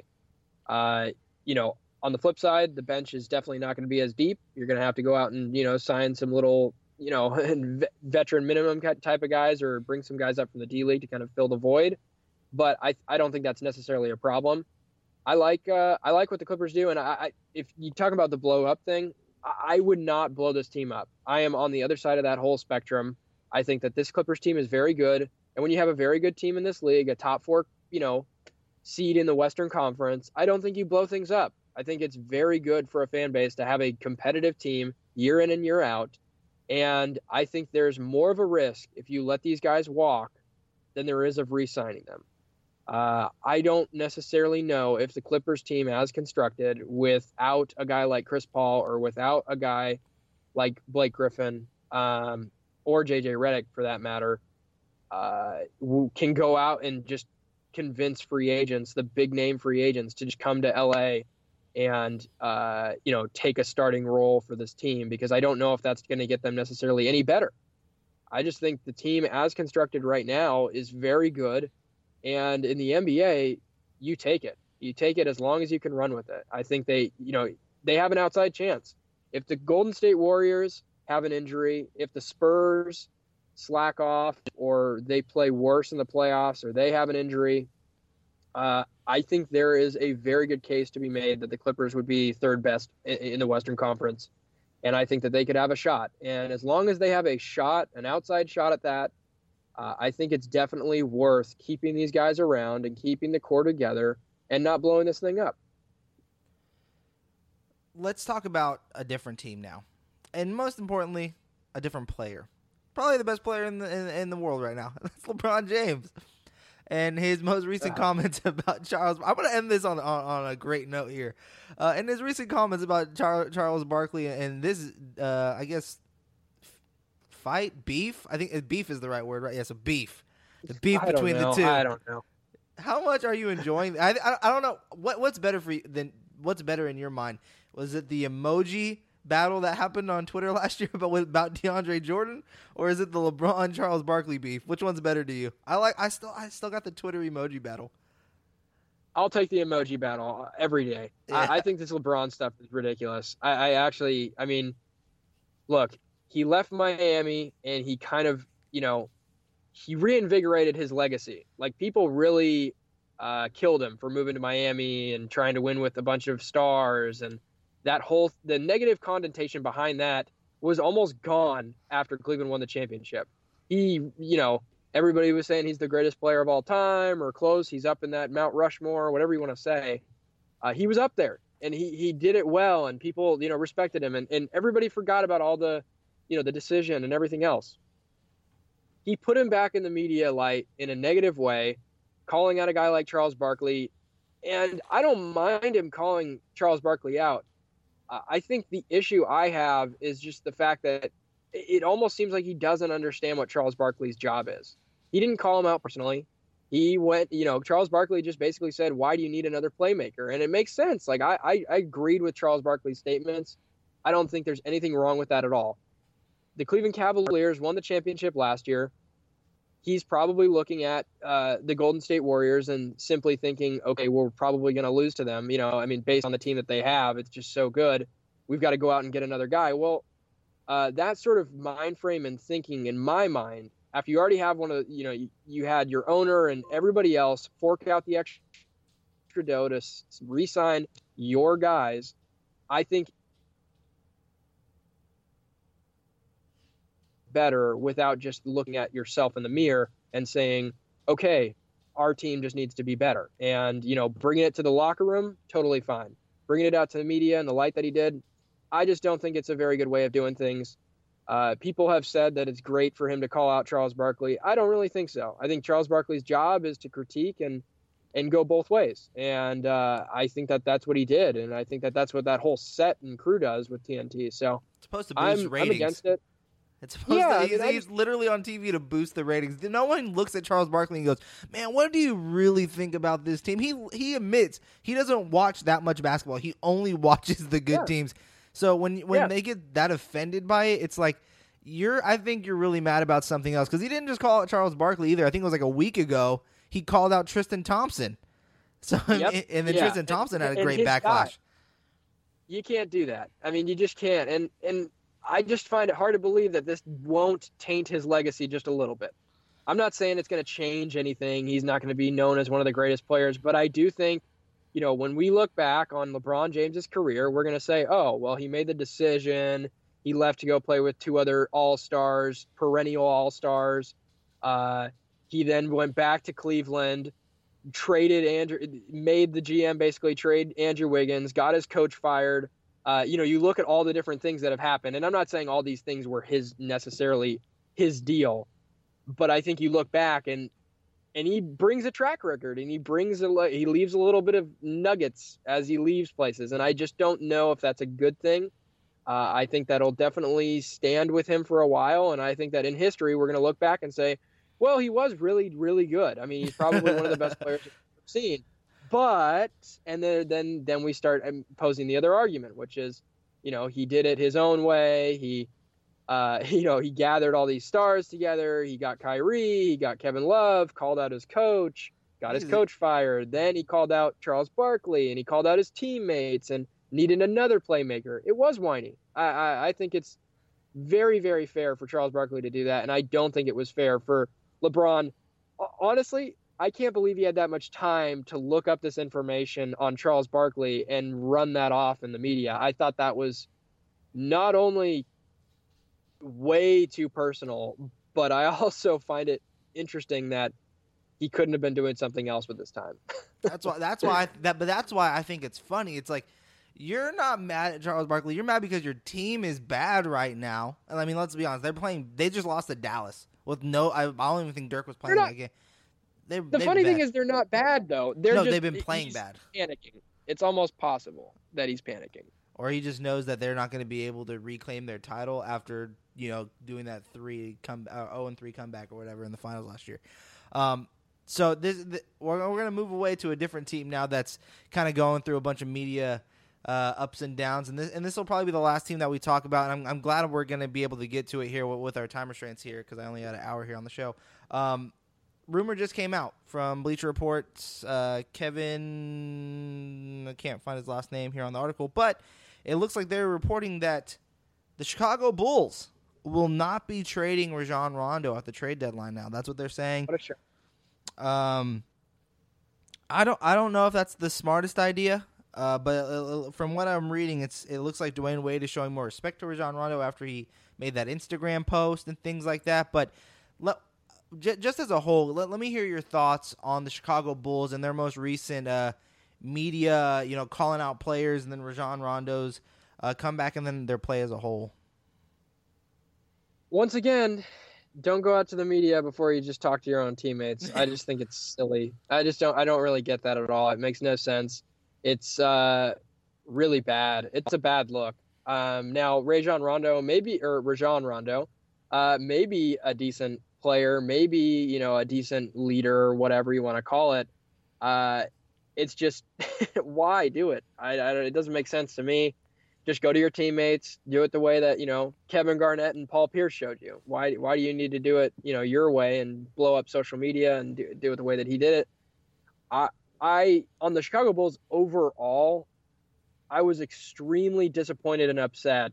Uh, you know, on the flip side, the bench is definitely not going to be as deep. You're going to have to go out and, you know, sign some little, you know, veteran minimum type of guys or bring some guys up from the D League to kind of fill the void. But I I don't think that's necessarily a problem. I like uh, I like what the Clippers do. And I, I if you talk about the blow up thing, I would not blow this team up. I am on the other side of that whole spectrum. I think that this Clippers team is very good. And when you have a very good team in this league, a top four, you know, seed in the Western Conference, I don't think you blow things up. I think it's very good for a fan base to have a competitive team year in and year out. And I think there's more of a risk if you let these guys walk than there is of re-signing them. Uh, I don't necessarily know if the Clippers team as constructed without a guy like Chris Paul or without a guy like Blake Griffin um, or J J Redick for that matter uh, can go out and just convince free agents, the big name free agents, to just come to L A and, uh, you know, take a starting role for this team, because I don't know if that's going to get them necessarily any better. I just think the team as constructed right now is very good. And in the N B A, you take it. You take it as long as you can run with it. I think they, you know, they have an outside chance. If the Golden State Warriors have an injury, if the Spurs slack off or they play worse in the playoffs or they have an injury, uh, I think there is a very good case to be made that the Clippers would be third best in, in the Western Conference. And I think that they could have a shot. And as long as they have a shot, an outside shot at that, Uh, I think it's definitely worth keeping these guys around and keeping the core together and not blowing this thing up. Let's talk about a different team now. And most importantly, a different player. Probably the best player in the in, in the world right now. That's LeBron James. And his most recent uh-huh. comments about Charles. I'm going to end this on, on, on a great note here. Uh, in his recent comments about Char- Charles Barkley and this, uh, I guess, fight, beef. I think beef is the right word, right? Yeah, so beef. The beef I between the two. I don't know. How much are you enjoying? I, I I don't know what what's better for you than what's better in your mind. Was it the emoji battle that happened on Twitter last year about about DeAndre Jordan, or is it the LeBron Charles Barkley beef? Which one's better to you? I like. I still I still got the Twitter emoji battle. I'll take the emoji battle every day. Yeah. I, I think this LeBron stuff is ridiculous. I, I actually, I mean, look. He left Miami and he kind of, you know, he reinvigorated his legacy. Like, people really uh, killed him for moving to Miami and trying to win with a bunch of stars. And that whole, the negative connotation behind that was almost gone after Cleveland won the championship. He, you know, everybody was saying he's the greatest player of all time or close. He's up in that Mount Rushmore, whatever you want to say. Uh, he was up there and he, he did it well and people, you know, respected him. And, and everybody forgot about all the, you know, the decision and everything else. He put him back in the media light in a negative way, calling out a guy like Charles Barkley. And I don't mind him calling Charles Barkley out. Uh, I think the issue I have is just the fact that it almost seems like he doesn't understand what Charles Barkley's job is. He didn't call him out personally. He went, you know, Charles Barkley just basically said, why do you need another playmaker? And it makes sense. Like, I, I, I agreed with Charles Barkley's statements. I don't think there's anything wrong with that at all. The Cleveland Cavaliers won the championship last year. He's probably looking at uh, the Golden State Warriors and simply thinking, okay, we're probably going to lose to them. You know, I mean, based on the team that they have, it's just so good. we've got to go out and get another guy. Well, uh, that sort of mind frame and thinking in my mind, after you already have one of, you know, you, you had your owner and everybody else fork out the extra dough to s- re-sign your guys, I think better without just looking at yourself in the mirror and saying, okay, our team just needs to be better. And, you know, bringing it to the locker room, totally fine. Bringing it out to the media and the light that he did, I just don't think it's a very good way of doing things. Uh, people have said that it's great for him to call out Charles Barkley. I don't really think so. I think Charles Barkley's job is to critique and and go both ways. And uh, I think that that's what he did. And I think that that's what that whole set and crew does with T N T. So It's supposed to boost I'm, I'm ratings. against it. It's supposed Yeah, to, I he's, mean, I he's just- literally on T V to boost the ratings. No one looks at Charles Barkley and goes, man, what do you really think about this team? He he admits he doesn't watch that much basketball. He only watches the good Yeah. teams. So when when Yeah. they get that offended by it, it's like, you're. I think you're really mad about something else, because he didn't just call out Charles Barkley either. I think it was like a week ago he called out Tristan Thompson. So Yep. and then Yeah. Tristan Thompson And- had a and great his backlash. guy. You can't do that. I mean, you just can't. And and I just find it hard to believe that this won't taint his legacy just a little bit. I'm not saying it's going to change anything. He's not going to be known as one of the greatest players, but I do think, you know, when we look back on LeBron James's career, we're going to say, oh, well, he made the decision. He left to go play with two other all-stars, perennial all-stars. Uh, he then went back to Cleveland, traded Andrew, made the G M basically trade Andrew Wiggins, got his coach fired. Uh, you know, you look at all the different things that have happened, and I'm not saying all these things were his necessarily his deal, but I think you look back and and he brings a track record, and he brings a he leaves a little bit of nuggets as he leaves places, and I just don't know if that's a good thing. Uh, I think that'll definitely stand with him for a while, and I think that in history we're going to look back and say, well, he was really, really good. I mean, he's probably one of the best players I've ever seen. But, and then, then then we start posing the other argument, which is, you know, he did it his own way. He, uh, you know, he gathered all these stars together. He got Kyrie, he got Kevin Love, called out his coach, got his coach fired. Then he called out Charles Barkley, and he called out his teammates and needed another playmaker. It was whiny. I, I, I think it's very, very fair for Charles Barkley to do that, and I don't think it was fair for LeBron. Honestly, I can't believe he had that much time to look up this information on Charles Barkley and run that off in the media. I thought that was not only way too personal, but I also find it interesting that he couldn't have been doing something else with his time. That's why. That's why. I, that. But that's why I think it's funny. It's like, you're not mad at Charles Barkley. You're mad because your team is bad right now. And I mean, let's be honest. They're playing. They just lost to Dallas with no. I, I don't even think Dirk was playing not- that game. They, The funny thing is they're not bad, though. They're no, just, they've been playing he's bad. Panicking. It's almost possible that he's panicking. Or he just knows that they're not going to be able to reclaim their title after, you know, doing that three come uh, oh and three comeback or whatever in the finals last year. Um, so this the, we're we're going to move away to a different team now that's kind of going through a bunch of media uh, ups and downs, and this and this will probably be the last team that we talk about. And I'm I'm glad we're going to be able to get to it here with, with our time restraints here, because I only had an hour here on the show. Um, rumor just came out from Bleacher Report's uh, Kevin. I can't find his last name here on the article, but it looks like they're reporting that the Chicago Bulls will not be trading Rajon Rondo at the trade deadline now. That's what they're saying. What a sure. Um, I don't, I don't know if that's the smartest idea. Uh, but uh, from what I'm reading, it's it looks like Dwayne Wade is showing more respect to Rajon Rondo after he made that Instagram post and things like that. But let, j- just as a whole, let, let me hear your thoughts on the Chicago Bulls and their most recent uh, media, you know, calling out players, and then Rajon Rondo's uh, comeback, and then their play as a whole. Once again, don't go out to the media before you just talk to your own teammates. I just think it's silly. I just don't. I don't really get that at all. It makes no sense. It's uh, really bad. It's a bad look. Um, now, Rajon Rondo, maybe or Rajon Rondo, uh, maybe a decent player, maybe you know a decent leader, whatever you want to call it. Uh, it's just why do it? I, I it doesn't make sense to me. Just go to your teammates, do it the way that, you know, Kevin Garnett and Paul Pierce showed you. Why why do you need to do it, you know, your way and blow up social media and do, do it the way that he did it? I I on the Chicago Bulls overall, I was extremely disappointed and upset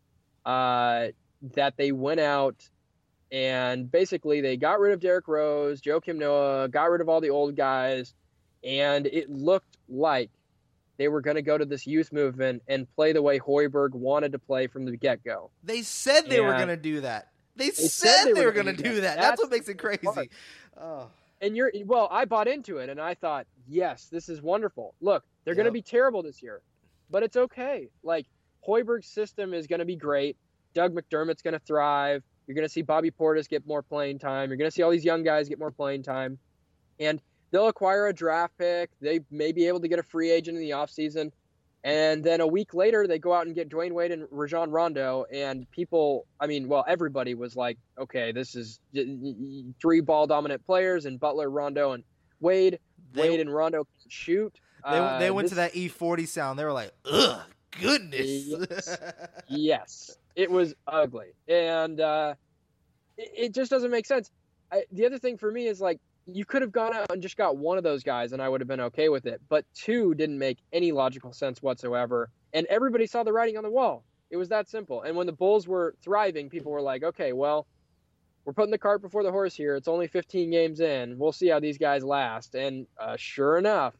uh, that they went out and basically they got rid of Derrick Rose, Joakim Noah, got rid of all the old guys, and it looked like they were going to go to this youth movement and play the way Hoiberg wanted to play from the get-go. They said they and were going to do that. They, they said, said they, they were were going to gonna do do that. that. That's, That's what makes it the crazy. part. Oh. And you're well, I bought into it, and I thought, yes, this is wonderful. Look, they're Yep. going to be terrible this year, but it's okay. Like, Hoiberg's system is going to be great. Doug McDermott's going to thrive. You're going to see Bobby Portis get more playing time. You're going to see all these young guys get more playing time. And they'll acquire a draft pick. They may be able to get a free agent in the offseason. And then a week later, they go out and get Dwayne Wade and Rajon Rondo. And people, I mean, well, everybody was like, okay, this is three ball-dominant players, and Butler, Rondo, and Wade. They- Wade and Rondo can shoot. They, Uh, they went this- to that E forty sound. They were like, ugh, goodness. Yes. Yes, it was ugly, and uh, it, it just doesn't make sense. I, the other thing for me is, like, you could have gone out and just got one of those guys, and I would have been okay with it. But two didn't make any logical sense whatsoever, and everybody saw the writing on the wall. It was that simple. And when the Bulls were thriving, people were like, okay, well, we're putting the cart before the horse here. It's only fifteen games in. We'll see how these guys last. And uh, sure enough,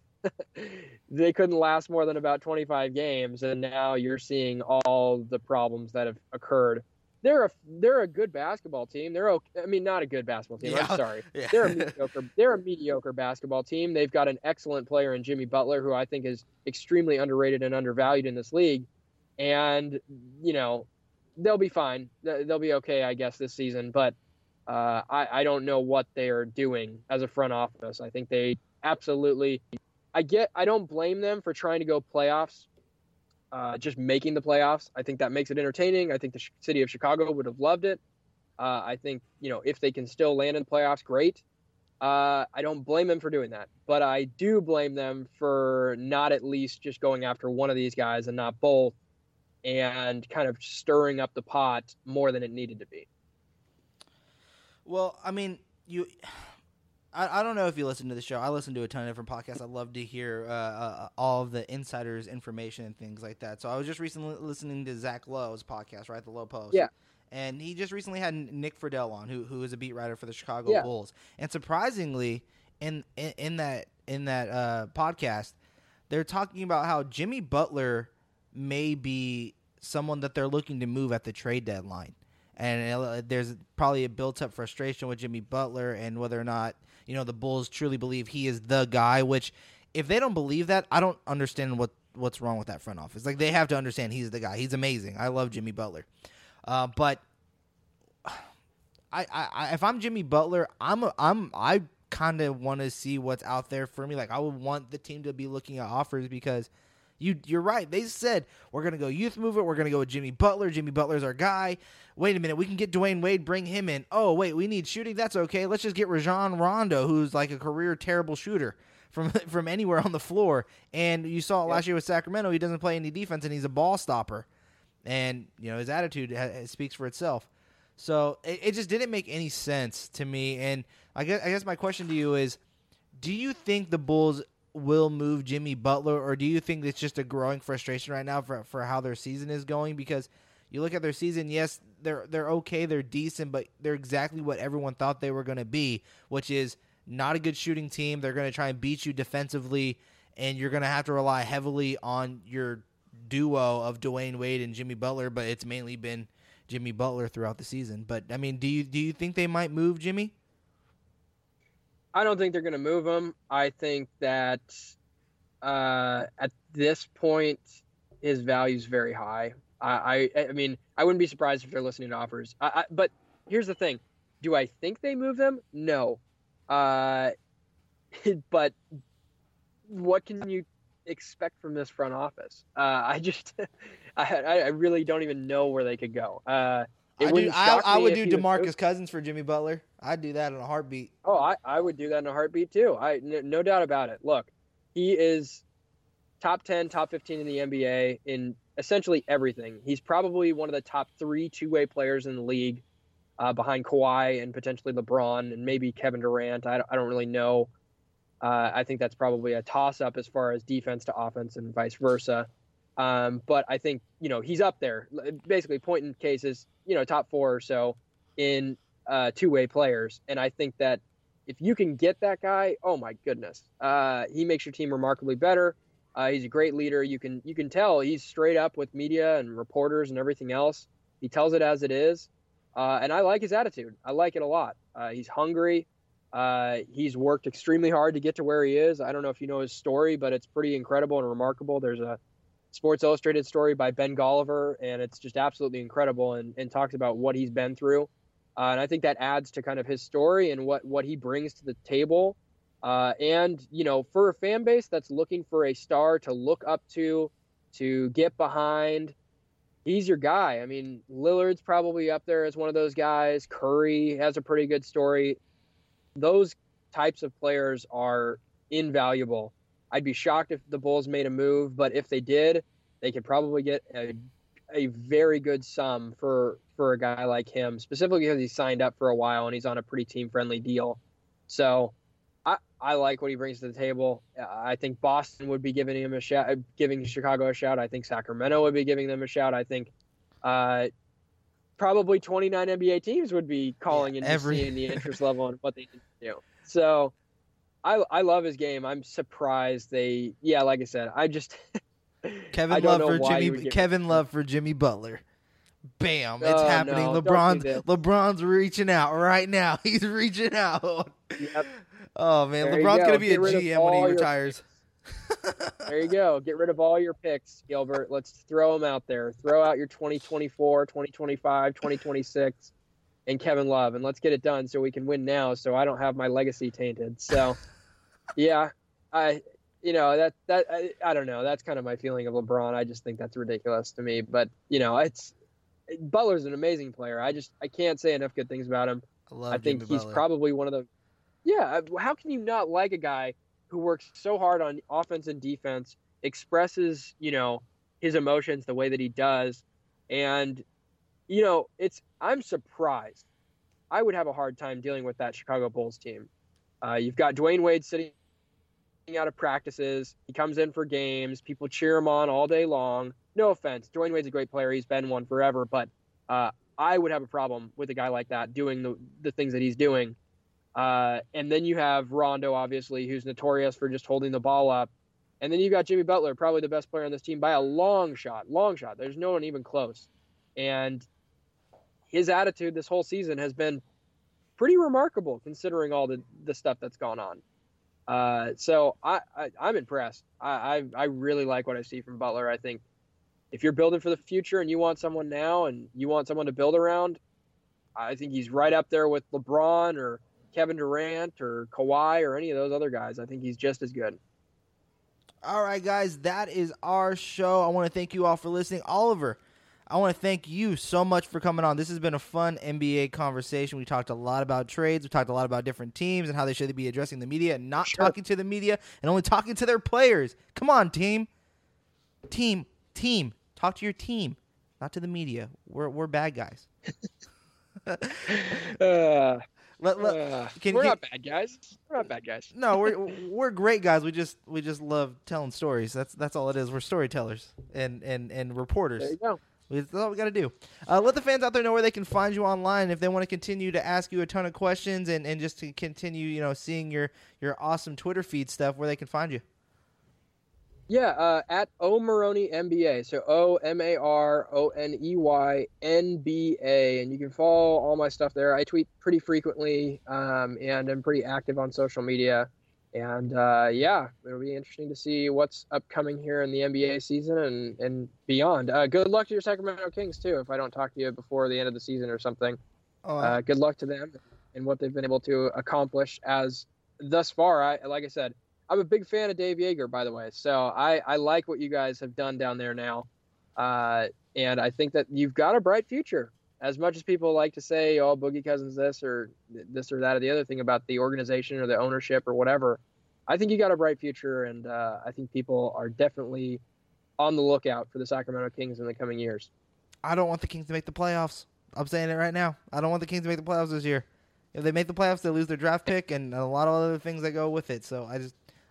they couldn't last more than about twenty-five games, and now you're seeing all the problems that have occurred. They're a they're a good basketball team. They're okay. I mean, not a good basketball team. Yeah. I'm sorry. Yeah. They're a mediocre. They're a mediocre basketball team. They've got an excellent player in Jimmy Butler, who I think is extremely underrated and undervalued in this league. And you know, they'll be fine. They'll be okay, I guess, this season. But uh, I I don't know what they are doing as a front office. I think they absolutely. I get. I don't blame them for trying to go playoffs, uh, just making the playoffs. I think that makes it entertaining. I think the sh- city of Chicago would have loved it. Uh, I think, you know, if they can still land in the playoffs, great. Uh, I don't blame them for doing that, but I do blame them for not at least just going after one of these guys and not both, and kind of stirring up the pot more than it needed to be. Well, I mean, you. I, I don't know if you listen to the show. I listen to a ton of different podcasts. I love to hear uh, uh, all of the insiders' information and things like that. So I was just recently listening to Zach Lowe's podcast, right, the Lowe Post. Yeah. And he just recently had Nick Friedel on, who who is a beat writer for the Chicago Yeah. Bulls. And surprisingly, in in, in that in that uh, podcast, they're talking about how Jimmy Butler may be someone that they're looking to move at the trade deadline. And uh, there's probably a built-up frustration with Jimmy Butler and whether or not, you know, the Bulls truly believe he is the guy, which if they don't believe that, I don't understand what, what's wrong with that front office. Like, they have to understand he's the guy. He's amazing. I love Jimmy Butler. Uh, but I, I, if I'm Jimmy Butler, I'm a, I'm I kind of want to see what's out there for me. Like, I would want the team to be looking at offers because you you're right. They said we're gonna go youth movement. We're gonna go with Jimmy Butler. Jimmy Butler's our guy. Wait a minute, we can get Dwayne Wade, bring him in. Oh wait, we need shooting. That's okay. Let's just get Rajon Rondo, who's like a career terrible shooter from from anywhere on the floor. And you saw it last year with Sacramento. He doesn't play any defense, and he's a ball stopper. And you know his attitude ha- speaks for itself. So it, it just didn't make any sense to me. And I guess I guess my question to you is, do you think the Bulls will move Jimmy Butler, or do you think it's just a growing frustration right now for for how their season is going? Because you look at their season, yes, they're they're okay, they're decent, but they're exactly what everyone thought they were going to be, which is not a good shooting team. They're going to try and beat you defensively, and you're going to have to rely heavily on your duo of Dwayne Wade and Jimmy Butler, but it's mainly been Jimmy Butler throughout the season. But I mean, do you do you think they might move Jimmy? I don't think they're going to move him. I think that uh, at this point, his value is very high. I, I, I mean, I wouldn't be surprised if they're listening to offers. I, I, but here's the thing: do I think they move them? No. Uh, but what can you expect from this front office? Uh, I just, I, I really don't even know where they could go. Uh, It I, do, wouldn't I, shock I me would if do he was DeMarcus moved. Cousins for Jimmy Butler. I'd do that in a heartbeat. Oh, I, I would do that in a heartbeat too. I n- no doubt about it. Look, he is top ten, top fifteen in the N B A in essentially everything. He's probably one of the top three two-way players in the league, uh, behind Kawhi and potentially LeBron and maybe Kevin Durant. I don't, I don't really know. Uh, I think that's probably a toss-up as far as defense to offense and vice versa. Um, but I think, you know, he's up there. Basically, point in cases, you know, top four or so in uh, two-way players. And I think that if you can get that guy, oh my goodness, uh, he makes your team remarkably better. Uh, he's a great leader. You can you can tell he's straight up with media and reporters and everything else. He tells it as it is, uh, and I like his attitude. I like it a lot. Uh, he's hungry. Uh, he's worked extremely hard to get to where he is. I don't know if you know his story, but it's pretty incredible and remarkable. There's a Sports Illustrated story by Ben Golliver, and it's just absolutely incredible and, and talks about what he's been through. Uh, and I think that adds to kind of his story and what, what he brings to the table. Uh, and, you know, for a fan base that's looking for a star to look up to, to get behind, he's your guy. I mean, Lillard's probably up there as one of those guys. Curry has a pretty good story. Those types of players are invaluable. I'd be shocked if the Bulls made a move, but if they did, they could probably get a, a very good sum for, for a guy like him, specifically because he's signed up for a while and he's on a pretty team-friendly deal. So I, I like what he brings to the table. I think Boston would be giving him a shout, giving Chicago a shout. I think Sacramento would be giving them a shout. I think uh, probably twenty-nine N B A teams would be calling yeah, and every... seeing the interest level and what they can do. So I I love his game. I'm surprised they, yeah, like I said, I just Kevin I don't Love know for why Jimmy. you would get- Kevin Love for Jimmy Butler. Bam! It's Oh, happening. no, don't LeBron's do this. LeBron's reaching out right now. He's reaching out. Yep. Oh man, There you LeBron's go. gonna be Get a rid of G M when he all your retires. There you go. Get rid of all your picks, Gilbert. Let's throw them out there. Throw out your twenty twenty-four, twenty twenty-five, twenty twenty-six, and Kevin Love, and let's get it done so we can win now so I don't have my legacy tainted. So, yeah, I, you know, that, that I, I don't know. That's kind of my feeling of LeBron. I just think that's ridiculous to me. But, you know, it's Butler's an amazing player. I just I can't say enough good things about him. I love I think Jimmy he's Butler. probably one of the – yeah, how can you not like a guy who works so hard on offense and defense, expresses, you know, his emotions the way that he does. And, you know, it's, I'm surprised. I would have a hard time dealing with that Chicago Bulls team. Uh, you've got Dwayne Wade sitting out of practices. He comes in for games. People cheer him on all day long. No offense. Dwayne Wade's a great player. He's been one forever, but uh, I would have a problem with a guy like that doing the, the things that he's doing. Uh, and then you have Rondo, obviously, who's notorious for just holding the ball up. And then you got Jimmy Butler, probably the best player on this team by a long shot, long shot. There's no one even close. And his attitude this whole season has been pretty remarkable considering all the, the stuff that's gone on. Uh, so I, I, I'm impressed. I, I, I really like what I see from Butler. I think if you're building for the future and you want someone now and you want someone to build around, I think he's right up there with LeBron or Kevin Durant or Kawhi or any of those other guys. I think he's just as good. All right, guys, that is our show. I want to thank you all for listening. Oliver, I want to thank you so much for coming on. This has been a fun N B A conversation. We talked a lot about trades. We talked a lot about different teams and how they should be addressing the media and not Sure. talking to the media and only talking to their players. Come on, team. Team, team. Talk to your team, not to the media. We're we're bad guys. Uh, Let, let, uh, can- we're can- not bad guys. We're not bad guys. No, we're we're great guys. We just we just love telling stories. That's that's all it is. We're storytellers and and and reporters. There you go. That's all we got to do. Uh, let the fans out there know where they can find you online if they want to continue to ask you a ton of questions and, and just to continue, you know, seeing your, your awesome Twitter feed stuff, where they can find you. Yeah, uh, at O Maroney N B A. So O M A R O N E Y N B A. And you can follow all my stuff there. I tweet pretty frequently, um, and I'm pretty active on social media. And, uh, yeah, it'll be interesting to see what's upcoming here in the N B A season and, and beyond. Uh, good luck to your Sacramento Kings, too, if I don't talk to you before the end of the season or something. Oh, Uh, good luck to them and what they've been able to accomplish as thus far. I, like I said, I'm a big fan of Dave Yeager, by the way. So I, I like what you guys have done down there now. Uh, and I think that you've got a bright future. As much as people like to say, oh, Boogie Cousins this or this or that or the other thing about the organization or the ownership or whatever, I think you got a bright future. And uh, I think people are definitely on the lookout for the Sacramento Kings in the coming years. I don't want the Kings to make the playoffs. I'm saying it right now. I don't want the Kings to make the playoffs this year. If they make the playoffs, they lose their draft pick and a lot of other things that go with it. So I just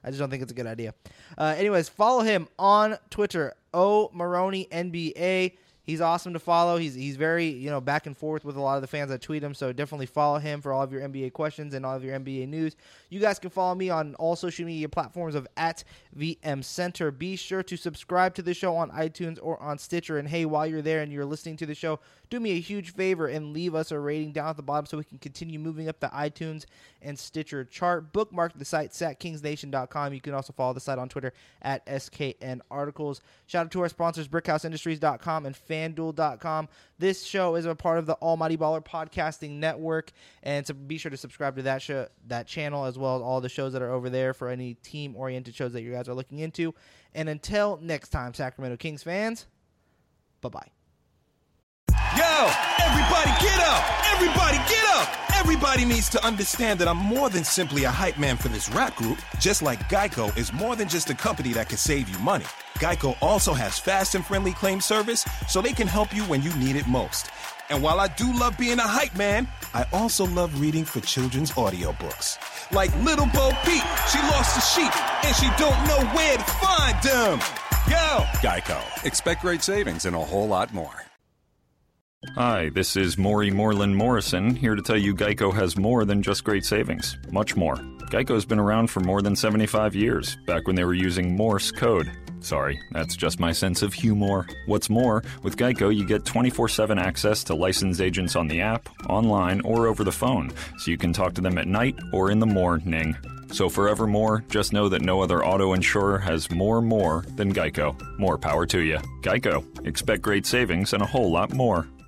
I just don't think it's a good idea. Uh, anyways, follow him on Twitter, O Maroney N B A. He's awesome to follow. He's he's very, you know, back and forth with a lot of the fans that tweet him, so definitely follow him for all of your N B A questions and all of your N B A news. You guys can follow me on all social media platforms of at V M Center. Be sure to subscribe to the show on iTunes or on Stitcher. And hey, while you're there and you're listening to the show, do me a huge favor and leave us a rating down at the bottom so we can continue moving up the iTunes and Stitcher chart. Bookmark the site, Sat Kings Nation dot com. You can also follow the site on Twitter at S K N Articles. Shout out to our sponsors, Brickhouse Industries dot com and FanDuel dot com. This show is a part of the Almighty Baller Podcasting Network, and so be sure to subscribe to that show, that channel, as well as all the shows that are over there for any team-oriented shows that you guys are looking into. And until next time, Sacramento Kings fans, bye-bye. Yo, everybody get up! Everybody get up! Everybody needs to understand that I'm more than simply a hype man for this rap group. Just like Geico is more than just a company that can save you money. Geico also has fast and friendly claim service, so they can help you when you need it most. And while I do love being a hype man, I also love reading for children's audiobooks. Like Little Bo Peep, she lost the sheep, and she don't know where to find them. Yo! Geico. Expect great savings and a whole lot more. Hi, this is Maury Moreland Morrison, here to tell you Geico has more than just great savings. Much more. Geico's been around for more than seventy-five years, back when they were using Morse code. Sorry, that's just my sense of humor. What's more, with Geico you get twenty-four seven access to licensed agents on the app, online, or over the phone, so you can talk to them at night or in the morning. So forevermore, just know that no other auto insurer has more more than Geico. More power to you. Geico. Expect great savings and a whole lot more.